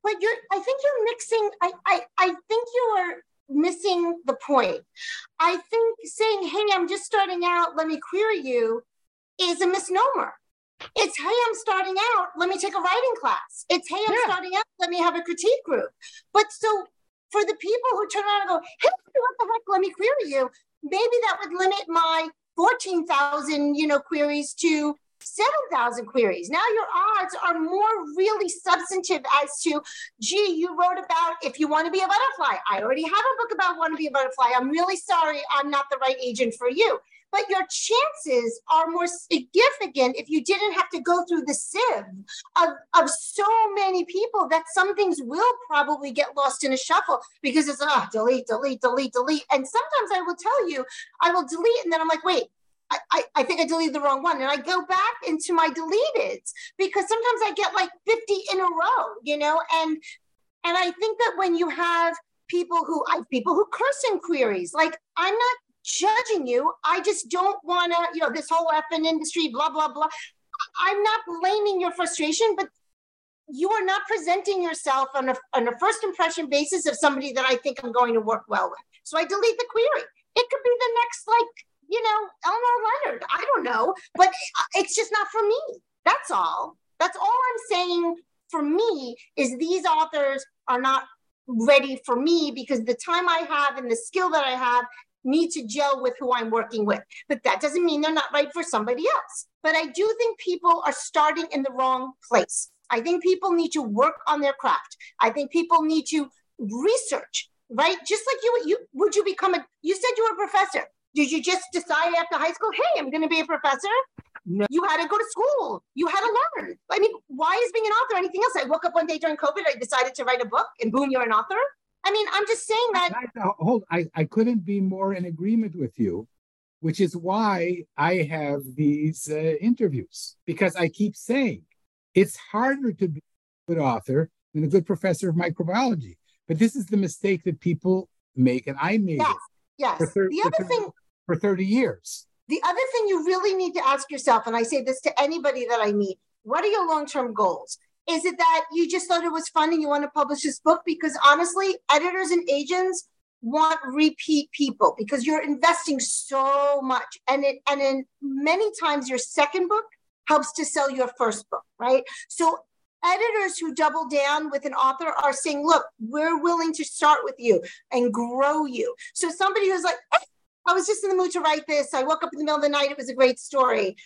but I think you're mixing. I think you are missing the point. I think saying, "Hey, I'm just starting out. Let me query you," is a misnomer. It's, "Hey, I'm starting out. Let me take a writing class." It's, "Hey, I'm starting out. Let me have a critique group." But so for the people who turn around and go, "Hey, what the heck? Let me query you," maybe that would limit my 14,000, queries to 7,000 queries. Now your odds are more really substantive as to, gee, you wrote about if you want to be a butterfly. I already have a book about want to be a butterfly. I'm really sorry, I'm not the right agent for you. But your chances are more significant if you didn't have to go through the sieve of so many people that some things will probably get lost in a shuffle because it's, delete, delete, delete, delete. And sometimes I will tell you, I will delete, and then I'm like, wait, I think I deleted the wrong one. And I go back into my deleteds because sometimes I get like 50 in a row, and I think that when you have people who curse in queries, like, I'm not judging you. I just don't want to, this whole effing industry, blah, blah, blah. I'm not blaming your frustration, but you are not presenting yourself on a first impression basis of somebody that I think I'm going to work well with. So I delete the query. It could be the next, Eleanor Leonard. I don't know, but it's just not for me. That's all. That's all I'm saying for me is these authors are not ready for me because the time I have and the skill that I have need to gel with who I'm working with. But that doesn't mean they're not right for somebody else. But I do think people are starting in the wrong place. I think people need to work on their craft. I think people need to research, right? Just like you said you were a professor. Did you just decide after high school, hey, I'm going to be a professor? No. You had to go to school. You had to learn. I mean, why is being an author anything else? I woke up one day during COVID, I decided to write a book, and boom, you're an author. I mean, I'm just saying that. I couldn't be more in agreement with you, which is why I have these interviews, because I keep saying it's harder to be a good author than a good professor of microbiology. But this is the mistake that people make, and I made it. Yes. For 30 years. The other thing you really need to ask yourself, and I say this to anybody that I meet, what are your long-term goals? Is it that you just thought it was fun and you want to publish this book? Because honestly, editors and agents want repeat people because you're investing so much. And in many times your second book helps to sell your first book, right? So editors who double down with an author are saying, look, we're willing to start with you and grow you. So somebody who's like, I was just in the mood to write this. I woke up in the middle of the night. It was a great story.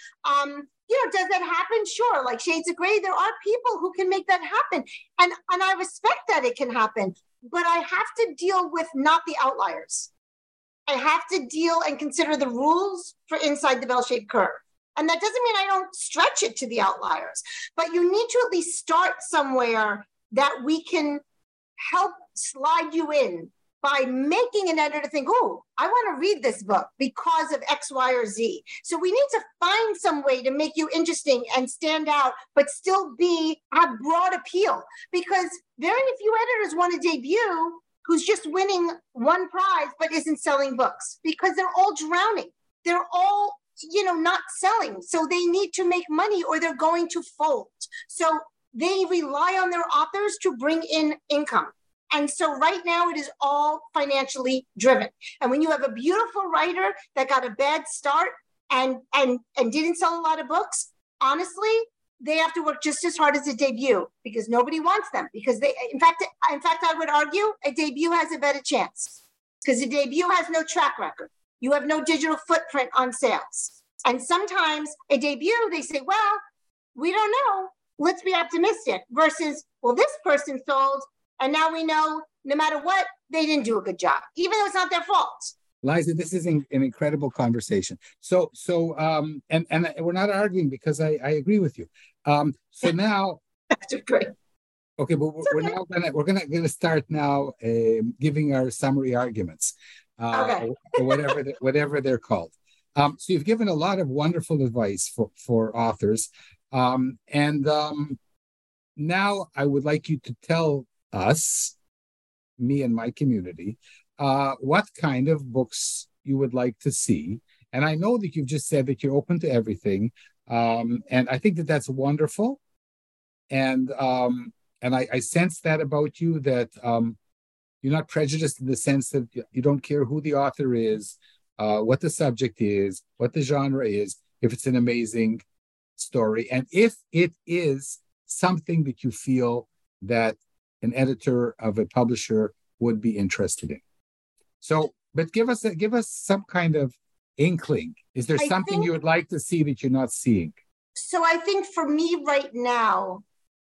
Does that happen? Sure. Like Shades of Grey, there are people who can make that happen. And I respect that it can happen, but I have to deal with not the outliers. I have to deal and consider the rules for inside the bell-shaped curve. And that doesn't mean I don't stretch it to the outliers, but you need to at least start somewhere that we can help slide you in by making an editor think, oh, I want to read this book because of X, Y, or Z. So we need to find some way to make you interesting and stand out, but still have broad appeal, because very few editors want to debut who's just winning one prize but isn't selling books, because they're all drowning. They're all not selling. So they need to make money or they're going to fold. So they rely on their authors to bring in income. And so right now it is all financially driven. And when you have a beautiful writer that got a bad start and didn't sell a lot of books, honestly, they have to work just as hard as a debut because nobody wants them. Because in fact, I would argue a debut has a better chance because a debut has no track record. You have no digital footprint on sales. And sometimes a debut, they say, well, we don't know. Let's be optimistic versus, well, this person sold. And now we know no matter what, they didn't do a good job, even though it's not their fault. Liza, this is an incredible conversation. So, and we're not arguing because I agree with you. So now, that's great. Okay, but we're gonna start now giving our summary arguments, or whatever they're called. So you've given a lot of wonderful advice for authors, and now I would like you to tell us, me and my community, what kind of books you would like to see. And I know that you've just said that you're open to everything, and I think that that's wonderful. And and I sense that about you, that you're not prejudiced in the sense that you don't care who the author is, what the subject is, what the genre is, if it's an amazing story, and if it is something that you feel that an editor of a publisher would be interested in. So, but give us some kind of inkling. Is there something you would like to see that you're not seeing? So I think for me right now,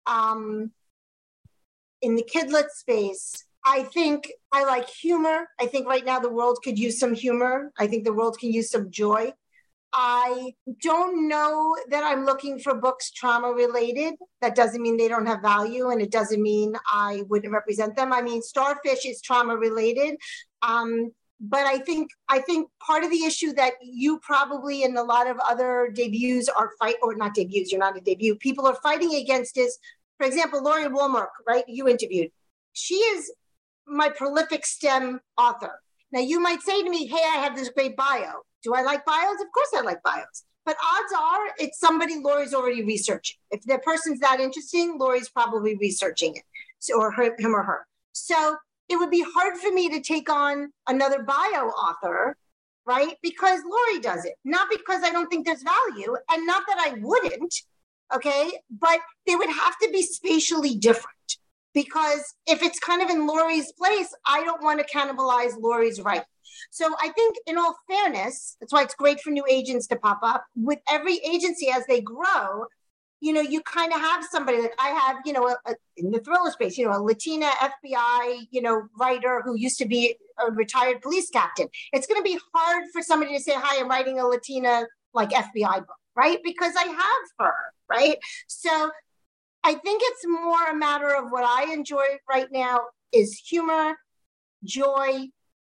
in the kidlit space, I think I like humor. I think right now the world could use some humor. I think the world can use some joy. I don't know that I'm looking for books trauma related. That doesn't mean they don't have value, and it doesn't mean I wouldn't represent them. I mean, Starfish is trauma related. But I think part of the issue that you probably and a lot of other debuts or not debuts, you're not a debut, people are fighting against is, for example, Lori Woolmark, right? You interviewed. She is my prolific STEM author. Now you might say to me, hey, I have this great bio. Do I like bios? Of course I like bios. But odds are it's somebody Lori's already researching. If the person's that interesting, Lori's probably researching it, or him or her. So it would be hard for me to take on another bio author, right? Because Lori does it. Not because I don't think there's value, and not that I wouldn't, okay? But they would have to be spatially different. Because if it's kind of in Lori's place, I don't want to cannibalize Lori's right. So I think in all fairness, that's why it's great for new agents to pop up. With every agency as they grow, you kind of have somebody like I have, in the thriller space, a Latina FBI, writer who used to be a retired police captain. It's going to be hard for somebody to say, hi, I'm writing a Latina like FBI book, right? Because I have her, right? So I think it's more a matter of what I enjoy right now is humor, joy,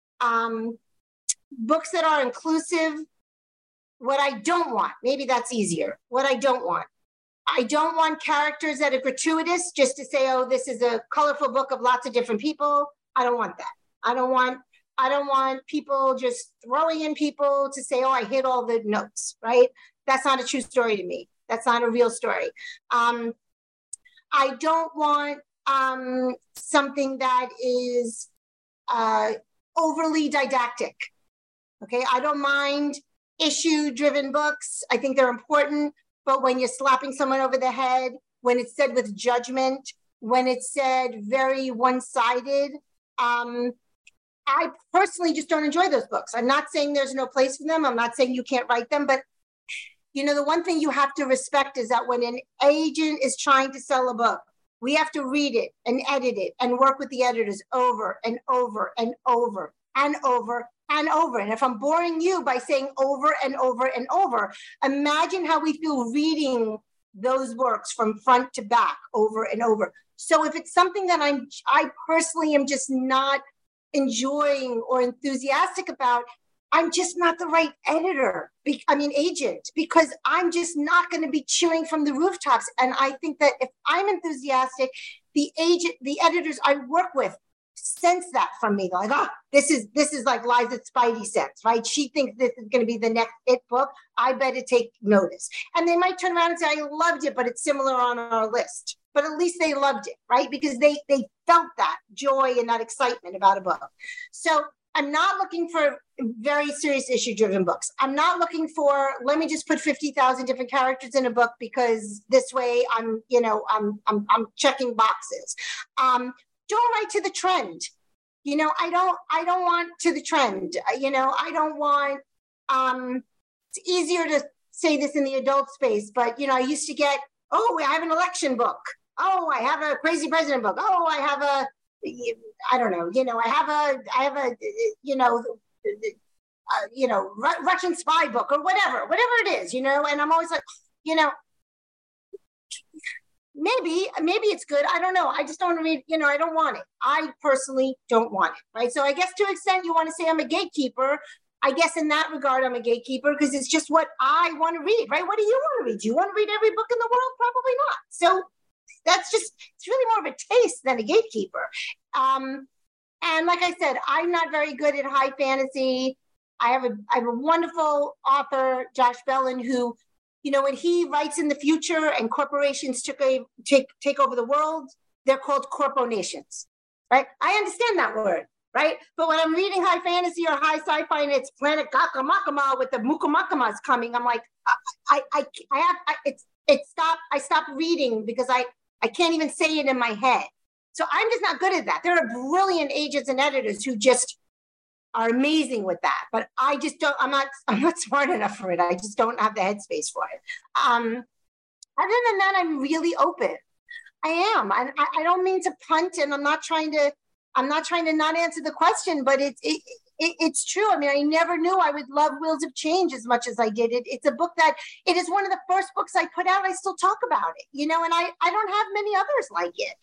books that are inclusive. What I don't want, maybe that's easier. What I don't want characters that are gratuitous just to say, oh, this is a colorful book of lots of different people. I don't want that. I don't want people just throwing in people to say, oh, I hit all the notes, right? That's not a true story to me. That's not a real story. I don't want something that is overly didactic. Okay, I don't mind issue-driven books. I think they're important, but when you're slapping someone over the head, when it's said with judgment, when it's said very one-sided, I personally just don't enjoy those books. I'm not saying there's no place for them. I'm not saying you can't write them, but the one thing you have to respect is that when an agent is trying to sell a book, we have to read it and edit it and work with the editors over and over and over and over and over. And if I'm boring you by saying over and over and over, imagine how we feel reading those works from front to back over and over. So if it's something that I personally am just not enjoying or enthusiastic about, I'm just not the right agent, because I'm just not going to be cheering from the rooftops. And I think that if I'm enthusiastic, the editors I work with sense that from me. They're like, this is like Liza Spidey sense, right? She thinks this is going to be the next hit book. I better take notice. And they might turn around and say, I loved it, but it's similar on our list. But at least they loved it, right? Because they felt that joy and that excitement about a book. So I'm not looking for very serious issue-driven books. I'm not looking for, let me just put 50,000 different characters in a book because this way I'm checking boxes. Don't write to the trend. I don't want to the trend. I don't want, it's easier to say this in the adult space, but I used to get, oh, I have an election book. Oh, I have a crazy president book. Oh, I have a, I don't know, I have a Russian spy book or whatever it is, and I'm always like, maybe it's good. I don't know. I just don't read, I don't want it. I personally don't want it, right? So I guess to an extent you want to say I'm a gatekeeper. I guess in that regard, I'm a gatekeeper because it's just what I want to read, right? What do you want to read? Do you want to read every book in the world? Probably not. So it's really more of a taste than a gatekeeper. And like I said, I'm not very good at high fantasy. I have a wonderful author, Josh Bellin, who, when he writes in the future and corporations take over the world, they're called corporations, right? I understand that word, right? But when I'm reading high fantasy or high sci-fi and it's Planet Gakamakama with the Mukamakamas coming, I'm like, I stopped reading because I can't even say it in my head. So I'm just not good at that. There are brilliant agents and editors who just are amazing with that, but I just don't. I'm not smart enough for it. I just don't have the headspace for it. Other than that, I'm really open. I am. I don't mean to punt, and I'm not trying to not answer the question, but it's true. I mean, I never knew I would love Wheels of Change as much as I did. It's a book that it is one of the first books I put out. I still talk about it, and I don't have many others like it.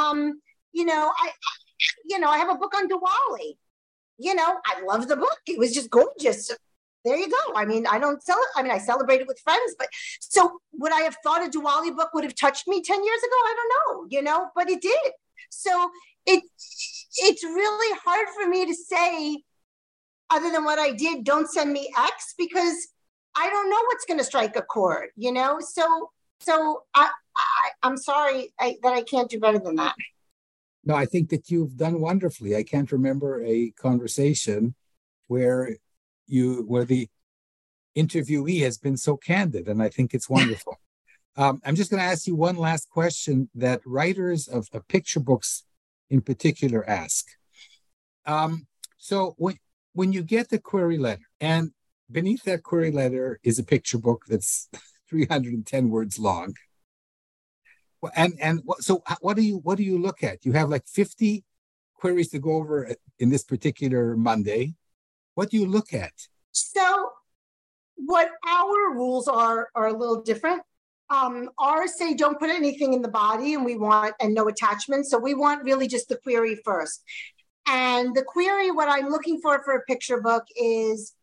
I have a book on Diwali. I love the book. It was just gorgeous. There you go. I mean, I don't sell it. I mean, I celebrate it with friends, but so would I have thought a Diwali book would have touched me 10 years ago? I don't know, but it did. So it's really hard for me to say, other than what I did, don't send me X, because I don't know what's going to strike a chord, So I'm sorry that I can't do better than that. No, I think that you've done wonderfully. I can't remember a conversation where the interviewee has been so candid, and I think it's wonderful. I'm just going to ask you one last question that writers of picture books in particular ask. So when you get the query letter, and beneath that query letter is a picture book that's 310 words long, so what do you look at? You have like 50 queries to go over in this particular Monday. What do you look at? So what our rules are a little different. Ours say don't put anything in the body, and no attachments. So we want really just the query first. And the query, what I'm looking for a picture book is,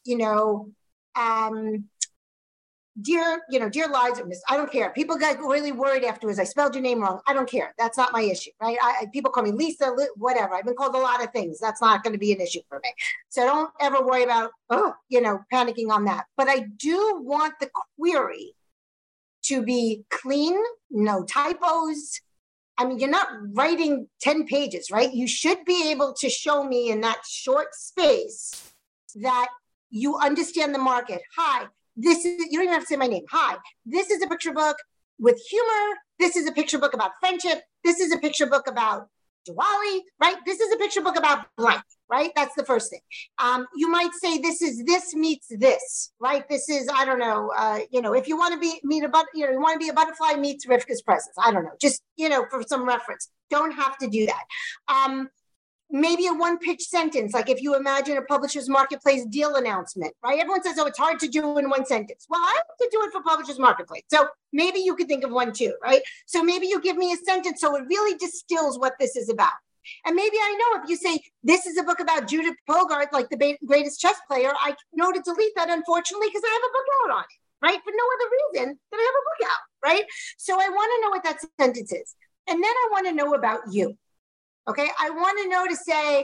dear Liza, I don't care. People got really worried afterwards. I spelled your name wrong. I don't care. That's not my issue, right? People call me Lisa, whatever. I've been called a lot of things. That's not going to be an issue for me. So don't ever worry about, panicking on that. But I do want the query to be clean, no typos. I mean, you're not writing 10 pages, right? You should be able to show me in that short space that you understand the market. Hi. You don't even have to say my name. Hi, this is a picture book with humor. This is a picture book about friendship. This is a picture book about Diwali, right? This is a picture book about blank, right? That's the first thing. You might say this meets this, right? This is, I don't know, if you want to be a butterfly meets Rivka's presents. I don't know, just, for some reference. Don't have to do that. Maybe a one-pitch sentence, like if you imagine a Publishers Marketplace deal announcement, right? Everyone says, it's hard to do in one sentence. Well, I have to do it for Publishers Marketplace. So maybe you could think of one too, right? So maybe you give me a sentence so it really distills what this is about. And maybe I know if you say, this is a book about Judith Bogart, like the greatest chess player, I know to delete that, unfortunately, because I have a book out on it, right? For no other reason than I have a book out, right? So I want to know what that sentence is. And then I want to know about you. Okay, I want to know to say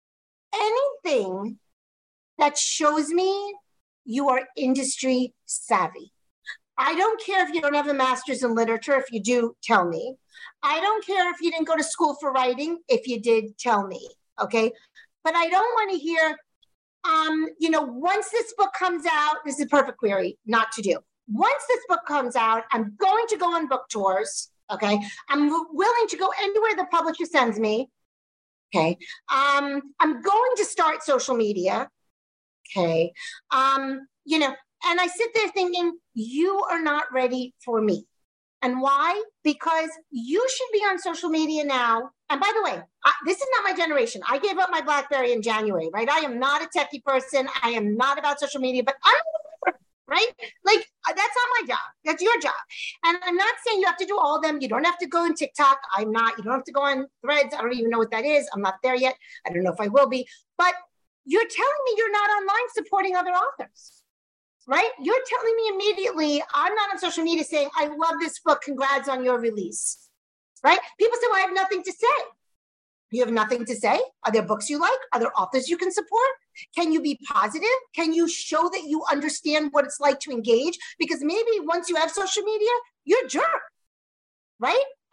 anything that shows me you are industry savvy. I don't care if you don't have a master's in literature. If you do, tell me. I don't care if you didn't go to school for writing. If you did, tell me. Okay, but I don't want to hear, once this book comes out, this is a perfect query not to do. Once this book comes out, I'm going to go on book tours. Okay, I'm willing to go anywhere the publisher sends me. Okay, I'm going to start social media. Okay, and I sit there thinking, you are not ready for me. And why? Because you should be on social media now. And by the way, this is not my generation. I gave up my BlackBerry in January, right? I am not a techie person. I am not about social media, but I'm right? Like, that's not my job. That's your job. And I'm not saying you have to do all of them. You don't have to go on TikTok. You don't have to go on Threads. I don't even know what that is. I'm not there yet. I don't know if I will be. But you're telling me you're not online supporting other authors, right? You're telling me immediately, I'm not on social media saying, I love this book. Congrats on your release, right? People say, well, I have nothing to say. You have nothing to say? Are there books you like? Are there authors you can support? Can you be positive? Can you show that you understand what it's like to engage? Because maybe once you have social media, you're a jerk, right?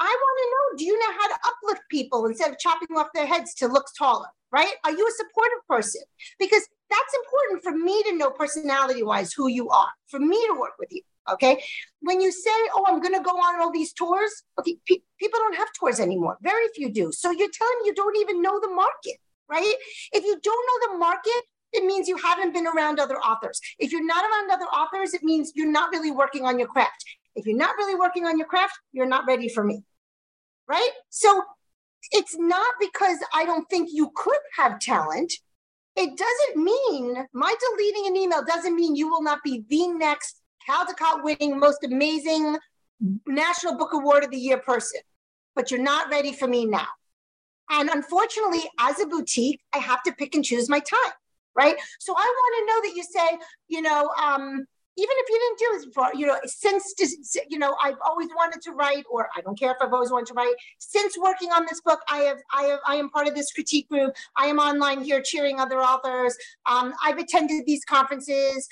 I want to know, do you know how to uplift people instead of chopping off their heads to look taller, right? Are you a supportive person? Because that's important for me to know personality-wise who you are, for me to work with you, okay? When you say, oh, I'm going to go on all these tours, okay, people don't have tours anymore. Very few do. So you're telling me you don't even know the market, right? If you don't know the market, it means you haven't been around other authors. If you're not around other authors, it means you're not really working on your craft. If you're not really working on your craft, you're not ready for me, right? So it's not because I don't think you could have talent. It doesn't mean, my deleting an email doesn't mean you will not be the next Caldecott winning, most amazing National Book Award of the Year person, but you're not ready for me now. And unfortunately, as a boutique, I have to pick and choose my time, right? So I want to know that you say, even if you didn't do this before, I've always wanted to write, or I don't care if I've always wanted to write. Since working on this book, I am part of this critique group. I am online here cheering other authors. I've attended these conferences.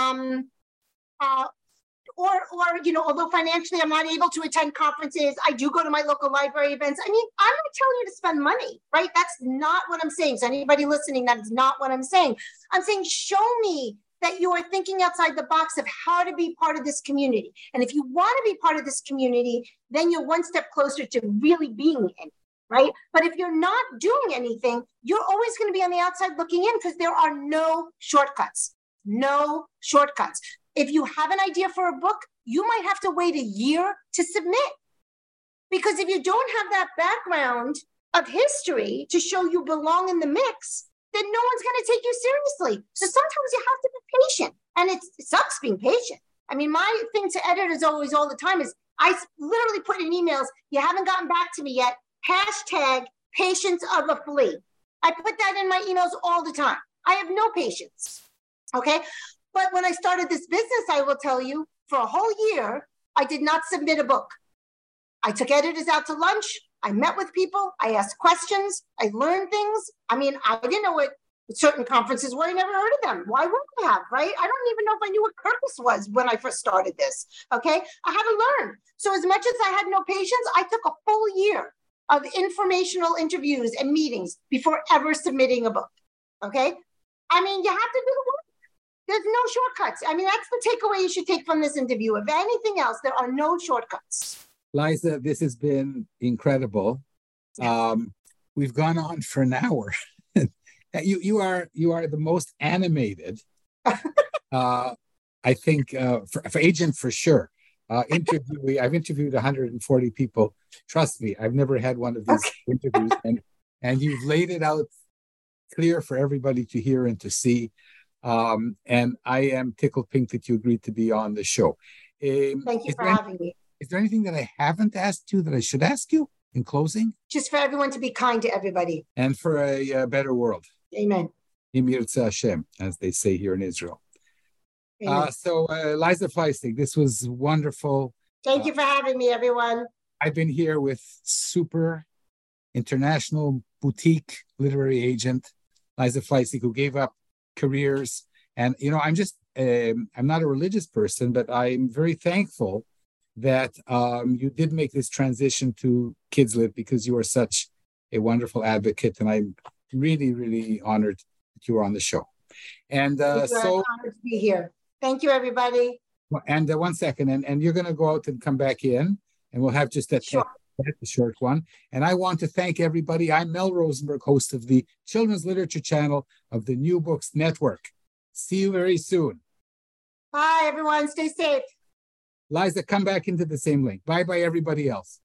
Although financially I'm not able to attend conferences, I do go to my local library events. I mean, I'm not telling you to spend money, right? That's not what I'm saying. So anybody listening, that is not what I'm saying. I'm saying, show me that you are thinking outside the box of how to be part of this community. And if you want to be part of this community, then you're one step closer to really being in, right? But if you're not doing anything, you're always going to be on the outside looking in because there are no shortcuts. No shortcuts. If you have an idea for a book, you might have to wait a year to submit. Because if you don't have that background of history to show you belong in the mix, then no one's going to take you seriously. So sometimes you have to be patient. And it sucks being patient. I mean, my thing to editors always all the time is I literally put in emails, you haven't gotten back to me yet, hashtag patience of a flea. I put that in my emails all the time. I have no patience, okay? But when I started this business, I will tell you, for a whole year, I did not submit a book. I took editors out to lunch. I met with people. I asked questions. I learned things. I mean, I didn't know what certain conferences were. I never heard of them. Why would I have, right? I don't even know if I knew what Kirkus was when I first started this, okay? I had to learn. So as much as I had no patience, I took a full year of informational interviews and meetings before ever submitting a book, okay? I mean, you have to do the work. There's no shortcuts. I mean, that's the takeaway you should take from this interview. If anything else, there are no shortcuts. Liza, this has been incredible. We've gone on for an hour. you are the most animated. I think for agent for sure. I've interviewed 140 people. Trust me, I've never had one of these interviews, and you've laid it out clear for everybody to hear and to see. And I am tickled pink that you agreed to be on the show. Thank you for having me. Is there anything that I haven't asked you that I should ask you in closing? Just for everyone to be kind to everybody. And for a better world. Amen. Yirtzeh Hashem, as they say here in Israel. So Liza Fleissig, this was wonderful. Thank you for having me, everyone. I've been here with super international boutique literary agent, Liza Fleissig, who gave up careers. And, I'm not a religious person, but I'm very thankful that you did make this transition to KidsLit because you are such a wonderful advocate. And I'm really, really honored that you were on the show. And I'm honored to be here. Thank you, everybody. And 1 second, and you're going to go out and come back in, and we'll have just that short one. And I want to thank everybody. I'm Mel Rosenberg, host of the Children's Literature Channel of the New Books Network. See you very soon. Bye, everyone. Stay safe. Liza, come back into the same link. Bye-bye, everybody else.